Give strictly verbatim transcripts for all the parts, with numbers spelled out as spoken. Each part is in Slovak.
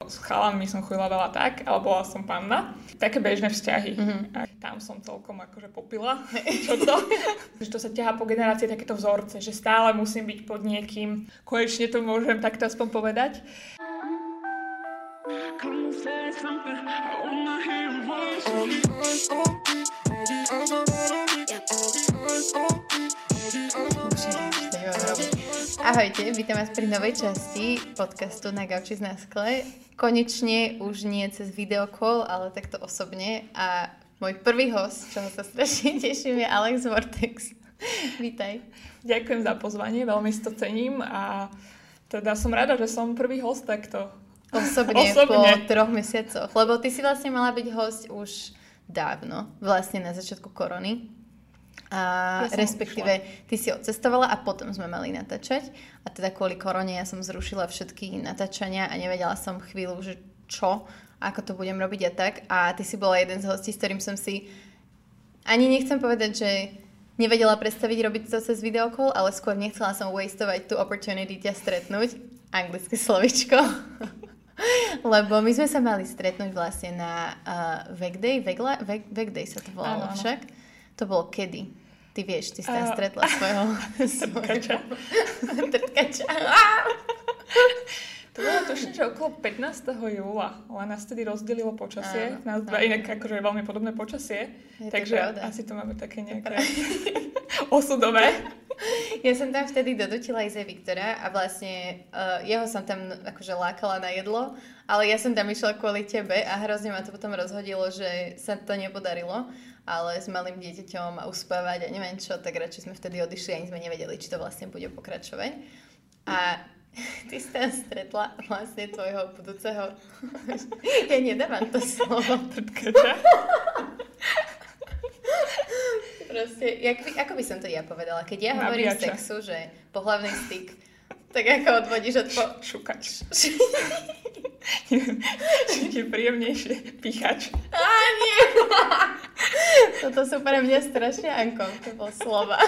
S chalanmi som chodila veľa tak, ale bola som panna. Také bežné vzťahy. Mm-hmm. A tam som celkom akože popila. Čo to? Že to sa ťahá po generácii takéto vzorce, že stále musím byť pod niekým. Konečne to môžem takto aspoň povedať. Ahojte, vítam vás pri novej časti podcastu Na gauči na skle. Konečne už nie cez videokol, ale takto osobne. A môj prvý host, čoho sa strašne teším, je Alex Vortex. Vítaj. Ďakujem za pozvanie, veľmi si to cením a teda som rada, že som prvý host takto. Osobne, Osobne. po troch mesiacoch. Lebo ty si vlastne mala byť host už dávno, vlastne na začiatku korony. A ja respektíve ty si odcestovala a potom sme mali natáčať. A teda kvôli korone ja som zrušila všetky natáčania a nevedela som chvíľu, že čo, ako to budem robiť a tak. A ty si bola jeden z hostí, s ktorým som si ani nechcem povedať, že nevedela predstaviť robiť to cez videokol, ale skôr nechcela som wastovať tú opportunity ťa stretnúť. Anglické slovičko. Lebo my sme sa mali stretnúť vlastne na uh, Veg Day, Vegla, Veg, Veg Day sa to volalo však. To bolo kedy? Ty vieš, ty si tam uh, stretla svojho... Trtkača. Trtkača. To bolo tuším, že okolo pätnásteho júla, ale nás tedy rozdelilo počasie. Nás dva inak akože veľmi podobné počasie. Je takže pravda. Asi to máme také nejaké osudové. Ja som tam vtedy dodutila ísť Viktora a vlastne uh, jeho som tam akože lákala na jedlo, ale ja som tam išla kvôli tebe a hrozne ma to potom rozhodilo, že sa to nepodarilo. Ale s malým dieťaťom a uspávať a neviem čo, tak radšej sme vtedy odišli a ani sme nevedeli, či to vlastne bude pokračovať. A ty si tam stretla vlastne tvojho budúceho... Ja nedávam to slovo. Trtkača. Proste, jak by, ako by som to ja povedala? Keď ja hovorím Nabíjača. sexu, že pohlavný styk, tak ako odvodíš od... Po... Šukač. Či je príjemnejšie píchač. Á, nie! Toto sú pre mňa strašne uncomfortable slova.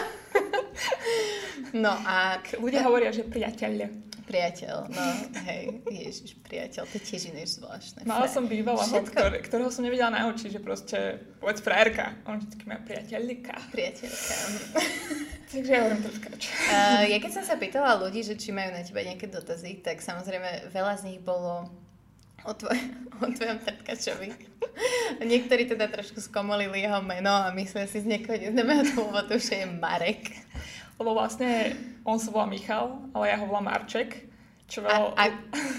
No a... Ľudia hovoria, že priateľ. Priateľ, no hej, ježiš, priateľ, to tiež iné zvláštne. Mala som bývala, Všetko... ktorého som nevedela naučiť, že proste, povedz frajerka, on vždycky má priateľka. Priateľka. Takže ja hovorím trtkač. Uh, ja keď som sa pýtala ľudí, že či majú na teba nejaké dotazy, tak samozrejme veľa z nich bolo o, tvoj, o tvojom trtkačovi. Niektorí teda trošku skomolili jeho meno a mysleli si z niekoho neznámeho dôvodu, že je Marek. Lebo vlastne on sa volá Michal, ale ja ho volám Marček. Čo veľa... A, a...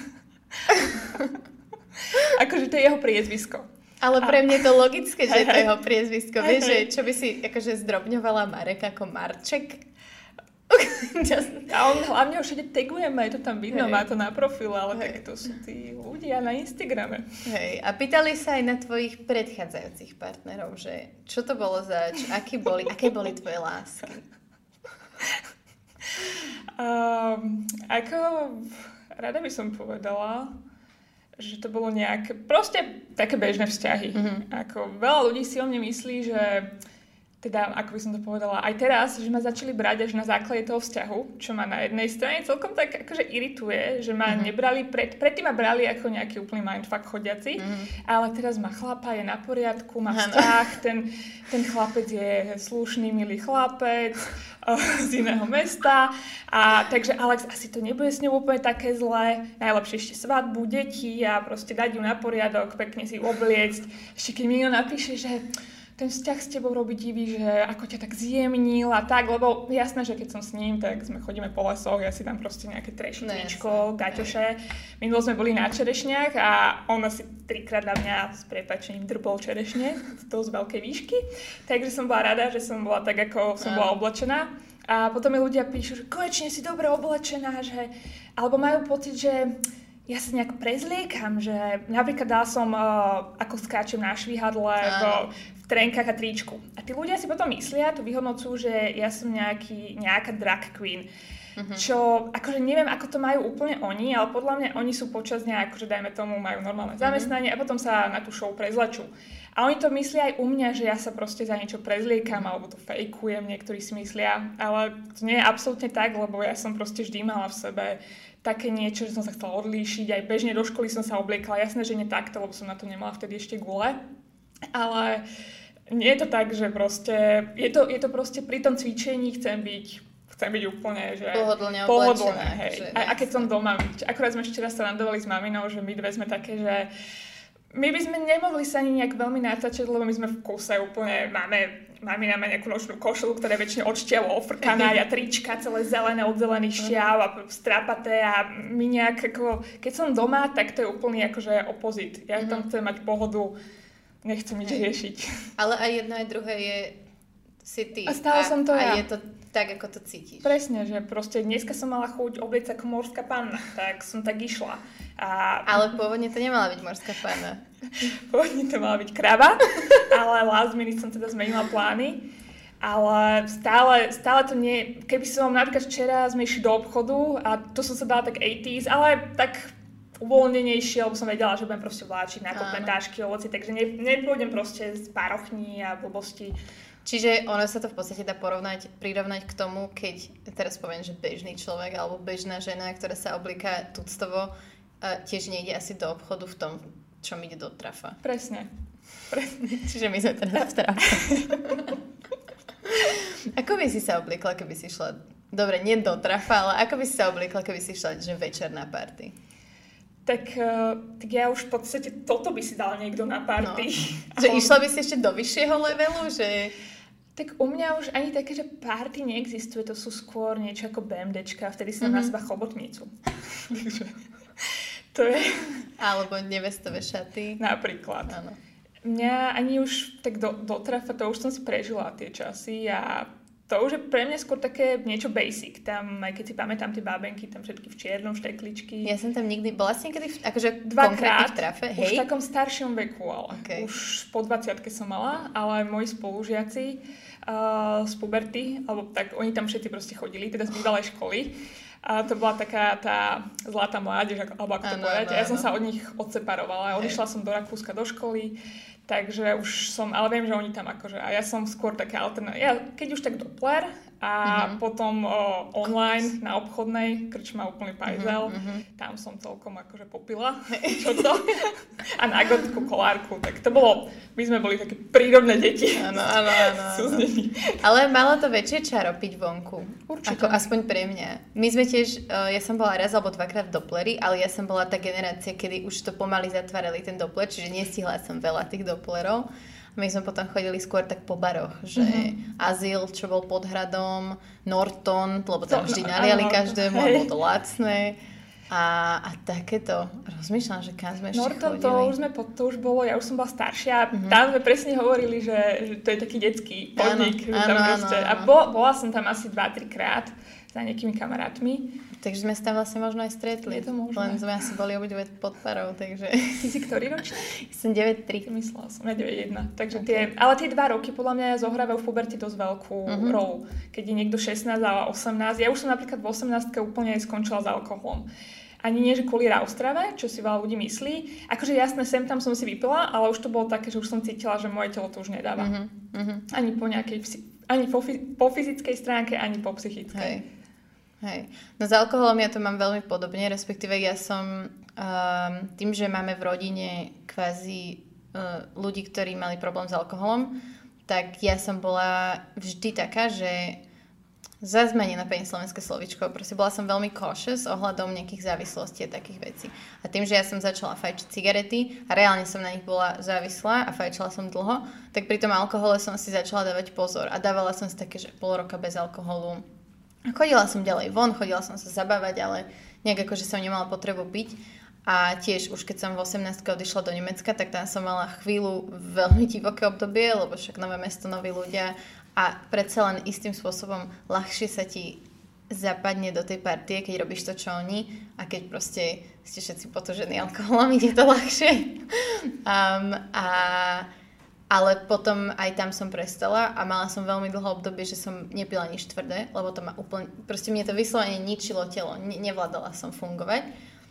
akože to je jeho priezvisko. Ale pre mňa je to logické, že hej, je to jeho priezvisko. Hej, Vieš, hej. že čo by si akože zdrobňovala Marek ako Marček? A on hlavne ho všade tagujeme, je to tam vidno, hej. má to na profile, ale hej. tak to sú tí ľudia na Instagrame. Hej, a pýtali sa aj na tvojich predchádzajúcich partnerov, že čo to bolo zač, aký boli, aké boli tvoje lásky? Um, ako rada by som povedala, že to bolo nejaké, proste také bežné vzťahy. Mm-hmm. Ako veľa ľudí si o mne myslí, že teda, ako by som to povedala, aj teraz, že ma začali brať až na základe toho vzťahu, čo ma na jednej strane celkom tak akože irituje, že ma mm-hmm. nebrali, pred, predtým ma brali ako nejaký úplný mindfuck chodiaci, mm-hmm. ale teraz má chlapa, je na poriadku, má vzťah, ten, ten chlapec je slušný, milý chlapec z iného mesta a takže Alex, asi to nebude s ňou úplne také zlé, najlepšie ešte svadbu, deti a proste dať ju na poriadok, pekne si obliecť, ešte keď mi niekto napíše, že ten vzťah s tebou robí divý, že ako ťa tak zjemnil a tak, lebo jasné, že keď som s ním, tak sme chodíme po lesoch, ja si tam proste nejaké trešničko, gaťoše. Minulo sme boli na čerešniach a on asi trikrát na mňa s prepáčením drbol čerešne z dosť veľkej výšky, takže som bola rada, že som bola tak, ako som bola oblečená. A potom mi ľudia píšu, že konečne si dobre oblečená, že... alebo majú pocit, že ja sa nejak prezliekam, že napríklad dala som, uh, ako skáčem na švihadle v, v trenkách a tričku. A tí ľudia si potom myslia, to vyhodnocujú, že ja som nejaký, nejaká drag queen. Uh-huh. Čo, akože neviem, ako to majú úplne oni, ale podľa mňa oni sú počas dňa, akože dajme tomu, majú normálne zamestnanie uh-huh. a potom sa na tú show prezlečú. A oni to myslia aj u mňa, že ja sa proste za niečo prezliekam, alebo to fejkujem, niektorí si myslia, ale to nie je absolútne tak, lebo ja som proste vždy mala v sebe také niečo, že som sa chcela odlíšiť. Aj bežne do školy som sa obliekala. Jasné, že nie takto, lebo som na to nemala vtedy ešte gule. Ale nie je to tak, že proste... Je to, je to proste pri tom cvičení chcem byť, chcem byť úplne, že... Pohodlne pohodlné, hej. Že A, a keď som doma, akurát sme včera sa randovali s maminou, že my dve sme také, že... My by sme nemohli sa ani nejak veľmi natáčať, lebo my sme v kuse úplne, máme, mamina má nejakú nočnú košelu, ktorá je väčšine od šťavu ofrkaná, a trička celé zelené od zelených šťav a strapaté a my nejak ako, keď som doma, tak to je úplne akože opozit. Ja mm-hmm. tam chcem mať pohodu, nechcem nič riešiť. Ale aj jedno, aj druhé je si ty. A stále a, som to a ja. je to tak, ako to cítiš. Presne, že proste dneska som mala chuť obliecť ako morská panna, tak som tak išla. A... Ale pôvodne to nemala byť morská panna. Pôvodne to mala byť krava, ale last minute som teda zmenila plány. Ale stále, stále to nie... Keby som napríklad včera sme išli do obchodu a to som sa dala tak osemdesiateses, ale tak uvoľnenejšie, lebo som vedela, že budem proste vláčiť nákupné tášky, ovoci, takže ne, nepôjdem proste z párochní a blbosti. Čiže ono sa to v podstate dá porovnať, prirovnať k tomu, keď teraz poviem, že bežný človek alebo bežná žena, ktorá sa oblíka tuctovo, tiež nejde asi do obchodu v tom, čom ide do trafa. Presne. Presne. Čiže my sme teraz v trafe. Ako by si sa obliekla, keby si šla... Dobre, nie do trafa, ale ako by si sa obliekla, keby si šla že večer na party? Tak, tak ja už v podstate toto by si dal niekto na party. No. Že išla by si ešte do vyššieho levelu? Že... Tak u mňa už ani také, že party neexistuje, to sú skôr niečo ako BMDčka, vtedy si mm-hmm. na seba chobotnicu. Takže to je... Alebo nevestové šaty. Napríklad. Áno. Mňa ani už tak do, do trafa, to už som si prežila tie časy a to už je pre mňa skôr také niečo basic. Tam, aj keď si pamätám tie bábenky, tam všetky v čiernom, štekličky. Ja som tam nikdy, bola si niekedy v, akože dvakrát, v trafe? Hej? Už v takom staršom veku, ale okay. Už po dvadsiatke som mala, ale moji spolužiaci uh, z puberty, alebo tak oni tam všetci proste chodili, teda z bývalej školy. A to bola taká tá zlatá mládež, alebo ako to ano, povedať. Ano, ja som ano. sa od nich odseparovala. Hej. Odišla som do Rakúska do školy. Takže už som, ale viem, že oni tam akože, a ja som skôr taká alternatíva. Ja, keď už tak Doppler a mm-hmm. potom o, online na obchodnej, krčma úplný pajzel, mm-hmm. tam som celkom akože popila, čo to, a na gotku kolárku, tak to bolo, my sme boli také prírodné deti. Áno, áno, áno. Ale malo to väčšie čaro piť vonku. Určite. Ako aspoň pre mňa. My sme tiež, uh, ja som bola raz alebo dvakrát v Doppleri, ale ja som bola tá generácia, kedy už to pomaly zatvárali ten Doppler, čiže nestihla som veľa tých Dopplerov. My sme potom chodili skôr tak po baroch, že mm-hmm. Azyl, čo bol pod hradom, Norton, lebo tam vždy no, naliali no, každému, a bolo to lacné. A, a takéto, rozmýšľam, že kam sme ešte Norton, chodili. to už, sme, to už bolo, ja už som bola staršia, mm-hmm. tam sme presne hovorili, že, že to je taký detský podnik. Áno, tam áno, proste, áno. A bo, bola som tam asi dva tri krát za nejakými kamarátmi. Takže sme sa tam vlastne možno aj stretli. Je to možné. Len sme asi boli obidve pod parou, takže... Ty si ktorý ročný? Som deväť tri. Myslela som, ja deväť jeden. Takže okay. tie, ale tie dva roky podľa mňa zohrávajú v puberte dosť veľkú uh-huh. rolu. Keď je niekto šestnásť a osemnásť. Ja už som napríklad v osemnástke úplne skončila s alkoholom. Ani nie, že kvôli raustrave, čo si veľa ľudí myslí. Akože jasné, sem tam som si vypila, ale už to bolo také, že už som cítila, že moje telo to už nedáva. Uh-huh. Uh-huh. Ani po nejakej, ani po, po fyzickej stránke, ani po psychickej. Hej. Hej. No s alkoholom ja to mám veľmi podobne, respektíve ja som um, tým, že máme v rodine kvázi uh, ľudí, ktorí mali problém s alkoholom, tak ja som bola vždy taká, že zazmenená pani slovenské slovíčko, proste bola som veľmi cautious ohľadom nejakých závislostí a takých vecí. A tým, že ja som začala fajčiť cigarety a reálne som na nich bola závislá a fajčila som dlho, tak pri tom alkohole som si začala dávať pozor a dávala som si také, že pol roka bez alkoholu. Chodila som ďalej von, chodila som sa zabávať, ale nejak akože som nemala potrebu piť. A tiež už keď som v osemnástke odišla do Nemecka, tak tam som mala chvíľu veľmi divoké obdobie, lebo však nové mesto, noví ľudia a predsa len istým spôsobom ľahšie sa ti zapadne do tej partie, keď robíš to, čo oni, a keď proste ste všetci potožení alkoholom, ide to ľahšie. Um, a... Ale potom aj tam som prestala a mala som veľmi dlho obdobie, že som nepila nič tvrdé, lebo to ma úplne, proste mne to vyslovene ničilo telo, ne, nevládala som fungovať.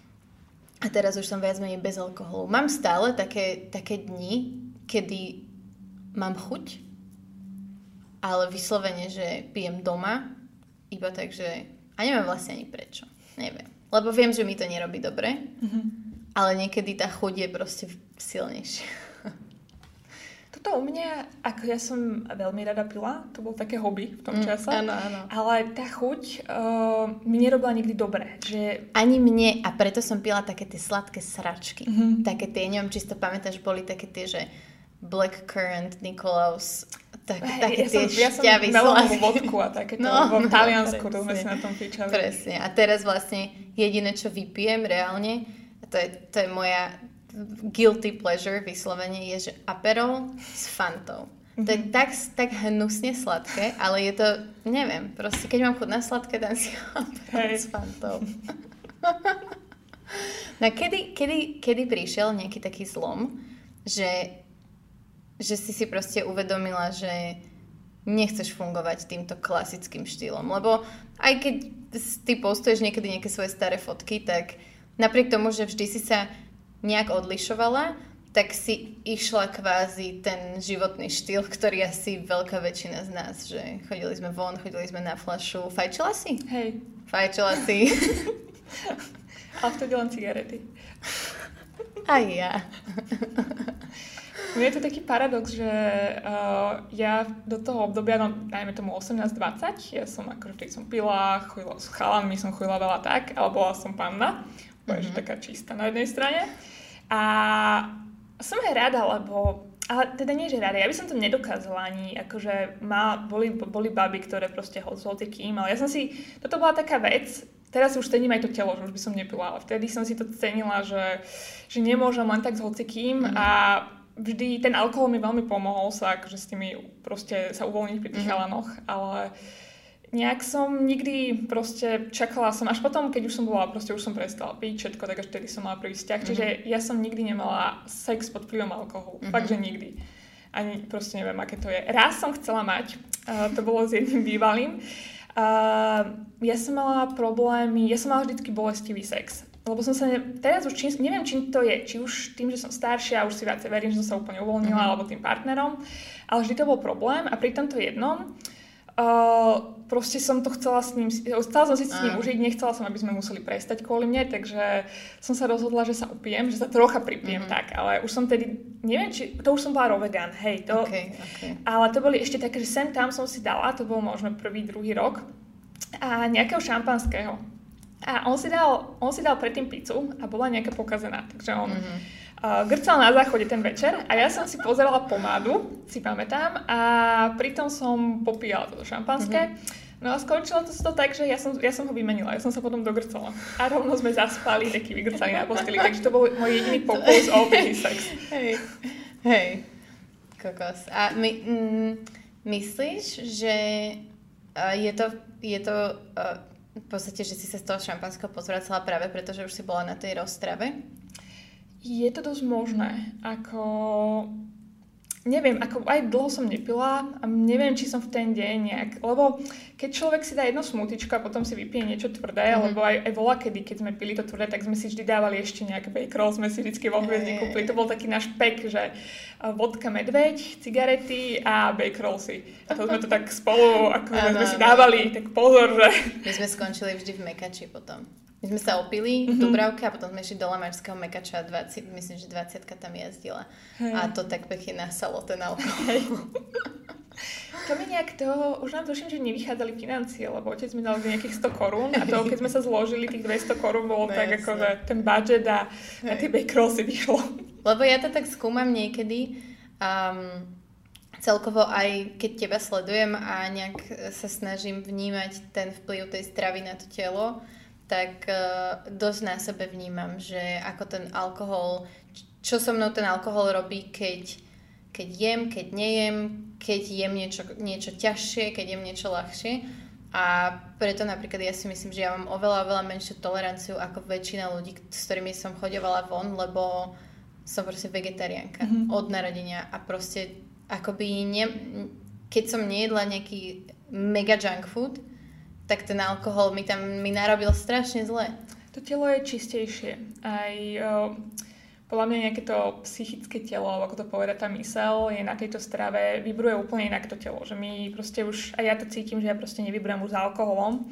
A teraz už som viac menej bez alkoholu. Mám stále také, také dni, kedy mám chuť, ale vyslovene, že pijem doma, iba tak, že... A neviem vlastne ani prečo. Neviem. Lebo viem, že mi to nerobí dobre, mm-hmm. ale niekedy tá chuť je proste silnejšia. Toto u mňa, ako ja som veľmi rada pila, to bolo také hobby v tom čase, mm, áno, áno. ale tá chuť uh, mi nerobila nikdy dobre. Že... Ani mne, a preto som pila také tie sladké sračky. Mm-hmm. Také tie, neviem, či si to pamätáš, boli také tie, že Blackcurrant, Nikolaus, tak, hey, také ja tie som, ja šťavy sladké. Ja som melonovú vodku a takéto no, vo no, Taliansku, to presne. sme si na tom píčali. Presne. A teraz vlastne jediné, čo vypijem reálne, to je, to je moja guilty pleasure vyslovene, je, že Aperol s Fantou. Mm-hmm. To je tak, tak hnusne sladké, ale je to, neviem, proste keď mám chuť na sladké, dám si Aperol s Fantou. No kedy, kedy, kedy prišiel nejaký taký zlom, že že si si proste uvedomila, že nechceš fungovať týmto klasickým štýlom. Lebo aj keď ty postuješ niekedy nejaké svoje staré fotky, tak napriek tomu, že vždy si sa nejak odlišovala, tak si išla kvázi ten životný štýl, ktorý asi veľká väčšina z nás, že chodili sme von, chodili sme na fľašu. Fajčila si? Hej. Fajčila si. A vtedy len cigarety. Aj ja. Je to taký paradox, že uh, ja do toho obdobia, no dajme tomu osemnásť dvadsať, ja som akože vtedy som pila, chodila s chalanmi, som chodila veľa tak, ale bola som panna, mm-hmm. že taká čistá na jednej strane. A som aj rada, lebo, ale teda nie, že rada, ja by som to nedokázala ani, akože má, boli, boli baby, ktoré proste hoci kým, ale ja som si, toto bola taká vec, teraz už cením aj to telo, že už by som nepila, ale vtedy som si to cenila, že, že nemôžem len tak s hocikým mm-hmm. a vždy ten alkohol mi veľmi pomohol sa akože s tými proste sa uvoľniť pri tých mm-hmm. chalanoch, ale nejak som nikdy proste čakala som, až potom, keď už som bola, proste už som prestala piť všetko, tak až vtedy som mala prvý vzťah, mm-hmm. čiže ja som nikdy nemala sex pod vplyvom alkoholu, mm-hmm. fakt, že nikdy. Ani proste neviem, aké to je. Raz som chcela mať, uh, to bolo s jedným bývalým, uh, ja som mala problémy, ja som mala vždycky bolestivý sex. Lebo som sa, ne, teraz už, čím, neviem, čím to je, či už tým, že som staršia, už si viacej verím, že som sa úplne uvoľnila, mm-hmm. alebo tým partnerom, ale vždy to bol problém a pri tomto jednom uh, proste som to chcela s ním, chcela som si s ním užiť, nechcela som, aby sme museli prestať kvôli mne, takže som sa rozhodla, že sa upijem, že sa trocha pripijem mm-hmm. tak, ale už som tedy, neviem, či, to už som bola raw vegan, hej, to, okay, okay. ale to boli ešte také, že sem tam som si dala, to bol možno prvý, druhý rok a nejakého šampanského. A on si dal, on si dal predtým pizzu a bola nejaká pokazená, takže on mm-hmm. uh, grcal na záchode ten večer a ja som si pozerala pomádu, si pamätám, a pritom som popíjala toto šampanské. Mm-hmm. No a skončilo to, to tak, že ja som, ja som ho vymenila, ja som sa potom dogrcala. A rovno sme zaspali, taký vygrcali na posteli, takže to bol môj jediný pokus o obytý sex. Hej, hej, kokos. A my, mm, myslíš, že uh, je to, je to uh, v podstate, že si sa z toho šampanského pozvracala práve preto, že už si bola na tej roztrave? Je to dosť možné. Ako... Neviem, ako aj dlho som nepila a neviem, či som v ten deň nejak... Lebo keď človek si dá jedno smutičko a potom si vypije niečo tvrdé, mm-hmm. lebo aj, aj voľa kedy, keď sme pili to tvrdé, tak sme si vždy dávali ešte nejaké bake roll, sme si vždycky vo Hviezdni kúpili. To bol taký náš pek, že vodka medveď, cigarety a bake rollsy. A to sme to tak spolu, ako ano, sme si dávali, tak pozor, že... My sme skončili vždy v Mekači potom. My sme sa opili v Dubravke a potom sme išli do Lamarského Mekača a dvadsať, myslím, že dvadsiatka tam jazdila. Hej. A to tak pekne nasalo ten alkohol. To mi nejak to, už nám tuším, že nevychádzali financie, lebo otec mi dal nejakých sto korún a to, keď sme sa zložili, tých dvesto korún bolo no, tak ako, že ten budget a na tie bake rollsy vyšlo. Lebo ja to tak skúmam niekedy, um, celkovo aj keď teba sledujem a nejak sa snažím vnímať ten vplyv tej stravy na to telo, tak uh, dosť na sebe vnímam, že ako ten alkohol, čo so mnou ten alkohol robí, keď, keď jem, keď nejem, keď jem niečo, niečo ťažšie, keď jem niečo ľahšie. A preto napríklad ja si myslím, že ja mám oveľa, oveľa menšiu toleranciu ako väčšina ľudí, s ktorými som chodievala von, lebo som proste vegetariánka mm-hmm. od narodenia a proste akoby ne, keď som nejedla nejaký mega junk food, tak ten alkohol mi tam mi narobil strašne zle. To telo je čistejšie. Aj uh, podľa mňa nejaké to psychické telo, alebo ako to povedať, tá myseľ je na tejto strave, vybruje úplne inak to telo. Že my proste už, a ja to cítim, že ja proste nevybrujem už s alkoholom.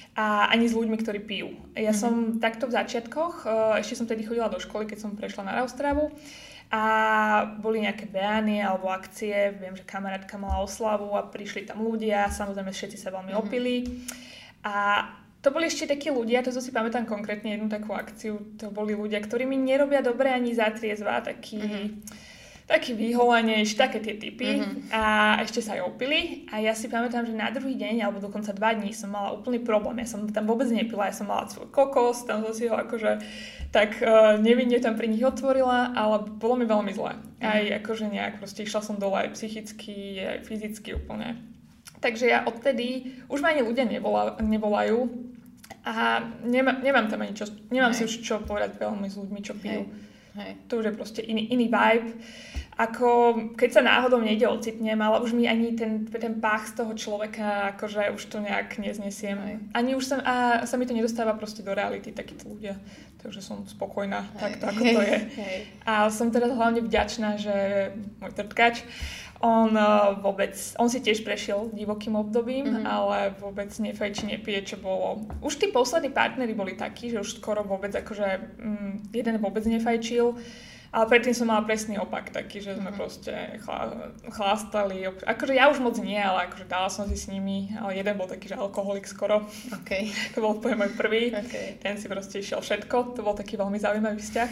a ani s ľuďmi, ktorí pijú. Ja mm-hmm. som takto v začiatkoch, ešte som tedy chodila do školy, keď som prešla na Raustravu a boli nejaké beány alebo akcie, viem, že kamarátka mala oslavu a prišli tam ľudia, samozrejme všetci sa veľmi mm-hmm. opili a to boli ešte takí ľudia, to si pamätám konkrétne jednu takú akciu, to boli ľudia, ktorí mi nerobia dobre ani za triezva, takí, mm-hmm. takí vyholanejší, také tie typy mm-hmm. a ešte sa aj opili a ja si pamätám, že na druhý deň alebo dokonca dva dní som mala úplný problém, ja som tam vôbec nepila, ja som mala svoj kokos, tam som si ho akože tak uh, nevinne tam pri nich otvorila, ale bolo mi veľmi zle. Aj mm-hmm. akože nejak proste išla som dole aj psychicky, aj fyzicky úplne. Takže ja odtedy, už ma ani ľudia nevolá, nevolajú a nemá, nemám tam ani čo, nemám Hej. si už čo povedať veľmi s ľuďmi, čo pijú. Hej. Hej. To už je proste iný, iný vibe. Ako, keď sa náhodou niekde ocitnem, ale už mi ani ten, ten pách z toho človeka, akože už to nejak neznesiem. Hej. Ani už sa, a sa mi to nedostáva proste do reality, takíto ľudia. Takže som spokojná, Hej. takto ako to je. Hej. A som teraz hlavne vďačná, že môj trtkač, On uh, vôbec, on si tiež prešiel divokým obdobím, mm-hmm. ale vôbec nefajčí, nepije, čo bolo. Už tí poslední partneri boli takí, že už skoro vôbec akože mm, jeden vôbec nefajčil, ale predtým som mala presný opak taký, že sme mm-hmm. proste chlá, chlástali. Akože ja už moc nie, ale akože dala som si s nimi, ale jeden bol taký, že alkoholik skoro. Okay. To bol úplne môj prvý. Okay. Ten si proste išiel všetko. To bol taký veľmi zaujímavý vzťah.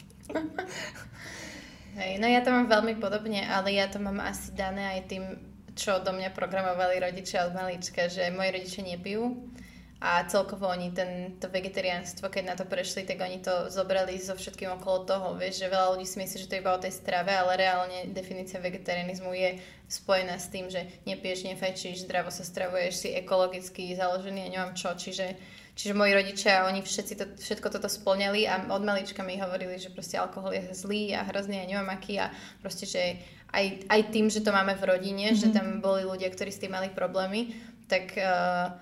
Hej, no ja to mám veľmi podobne, ale ja to mám asi dané aj tým, čo do mňa programovali rodičia od malička, že moji rodičia nepijú a celkovo oni ten, to vegetariánstvo, keď na to prešli, tak oni to zobrali so všetkým okolo toho, vieš, že veľa ľudí si myslí, že to je iba o tej strave, ale reálne definícia vegetarianizmu je spojená s tým, že nepiješ, nefajčíš, zdravo sa stravuješ, si ekologicky založený a neviem čo, čiže Čiže moji rodičia, oni všetci to, všetko toto spĺňali a od malička mi hovorili, že proste alkohol je zlý a hrozný a neviem aký a proste, že aj, aj tým, že to máme v rodine, mm-hmm. že tam boli ľudia, ktorí s tým mali problémy, tak uh,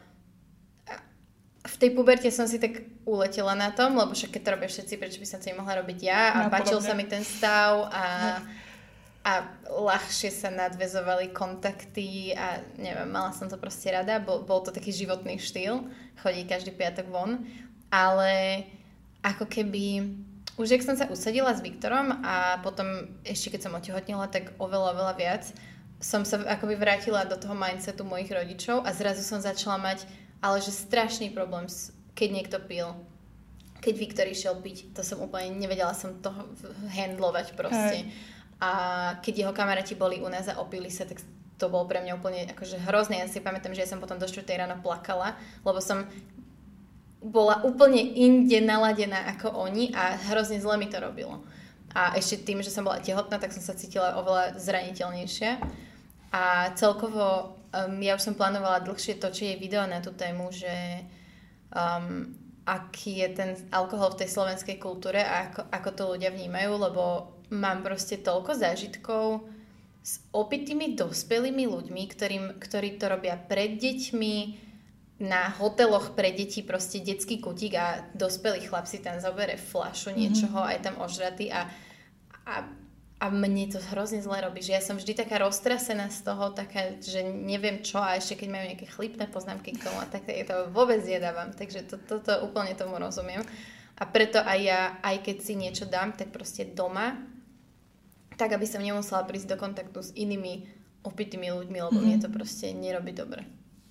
v tej puberte som si tak uletela na tom, lebo však keď to robia všetci, prečo by som to nemohla robiť ja a no, páčil sa mi ten stav a... No. A ľahšie sa nadväzovali kontakty a neviem, mala som to proste rada, bol, bol to taký životný štýl, chodí každý piatok von, ale ako keby, už jak som sa usadila s Viktorom a potom ešte keď som otehotnila, tak oveľa, oveľa viac, som sa akoby vrátila do toho mindsetu mojich rodičov a zrazu som začala mať, ale že strašný problém, keď niekto pil. Keď Viktor išiel piť, to som úplne nevedela som toho handlovať proste. Hej. A keď jeho kamaráti boli u nás a opili sa, tak to bolo pre mňa úplne akože hrozné. Ja si pamätám, že ja som potom do štvrtej ráno plakala, lebo som bola úplne inde naladená ako oni a hrozne zle mi to robilo. A ešte tým, že som bola tehotná, tak som sa cítila oveľa zraniteľnejšia. A celkovo um, ja už som plánovala dlhšie točiť video na tú tému, že um, aký je ten alkohol v tej slovenskej kultúre a ako, ako to ľudia vnímajú, lebo mám proste toľko zážitkov s opitými dospelými ľuďmi, ktorým, ktorí to robia pred deťmi, na hoteloch pre deti, proste detský kutík a dospelý chlap si tam zoberie fľašu niečoho, mm-hmm. aj tam ožratý a, a, a mne to hrozne zle robí, že ja som vždy taká roztrasená z toho, taká, že neviem čo a ešte keď majú nejaké chlípne poznámky k tomu, tak to vôbec jedávam, takže toto to, to, úplne tomu rozumiem a preto aj ja, aj keď si niečo dám, tak proste doma, tak aby som nemusela prísť do kontaktu s inými opitými ľuďmi, lebo mm-hmm. mne to proste nerobí dobre.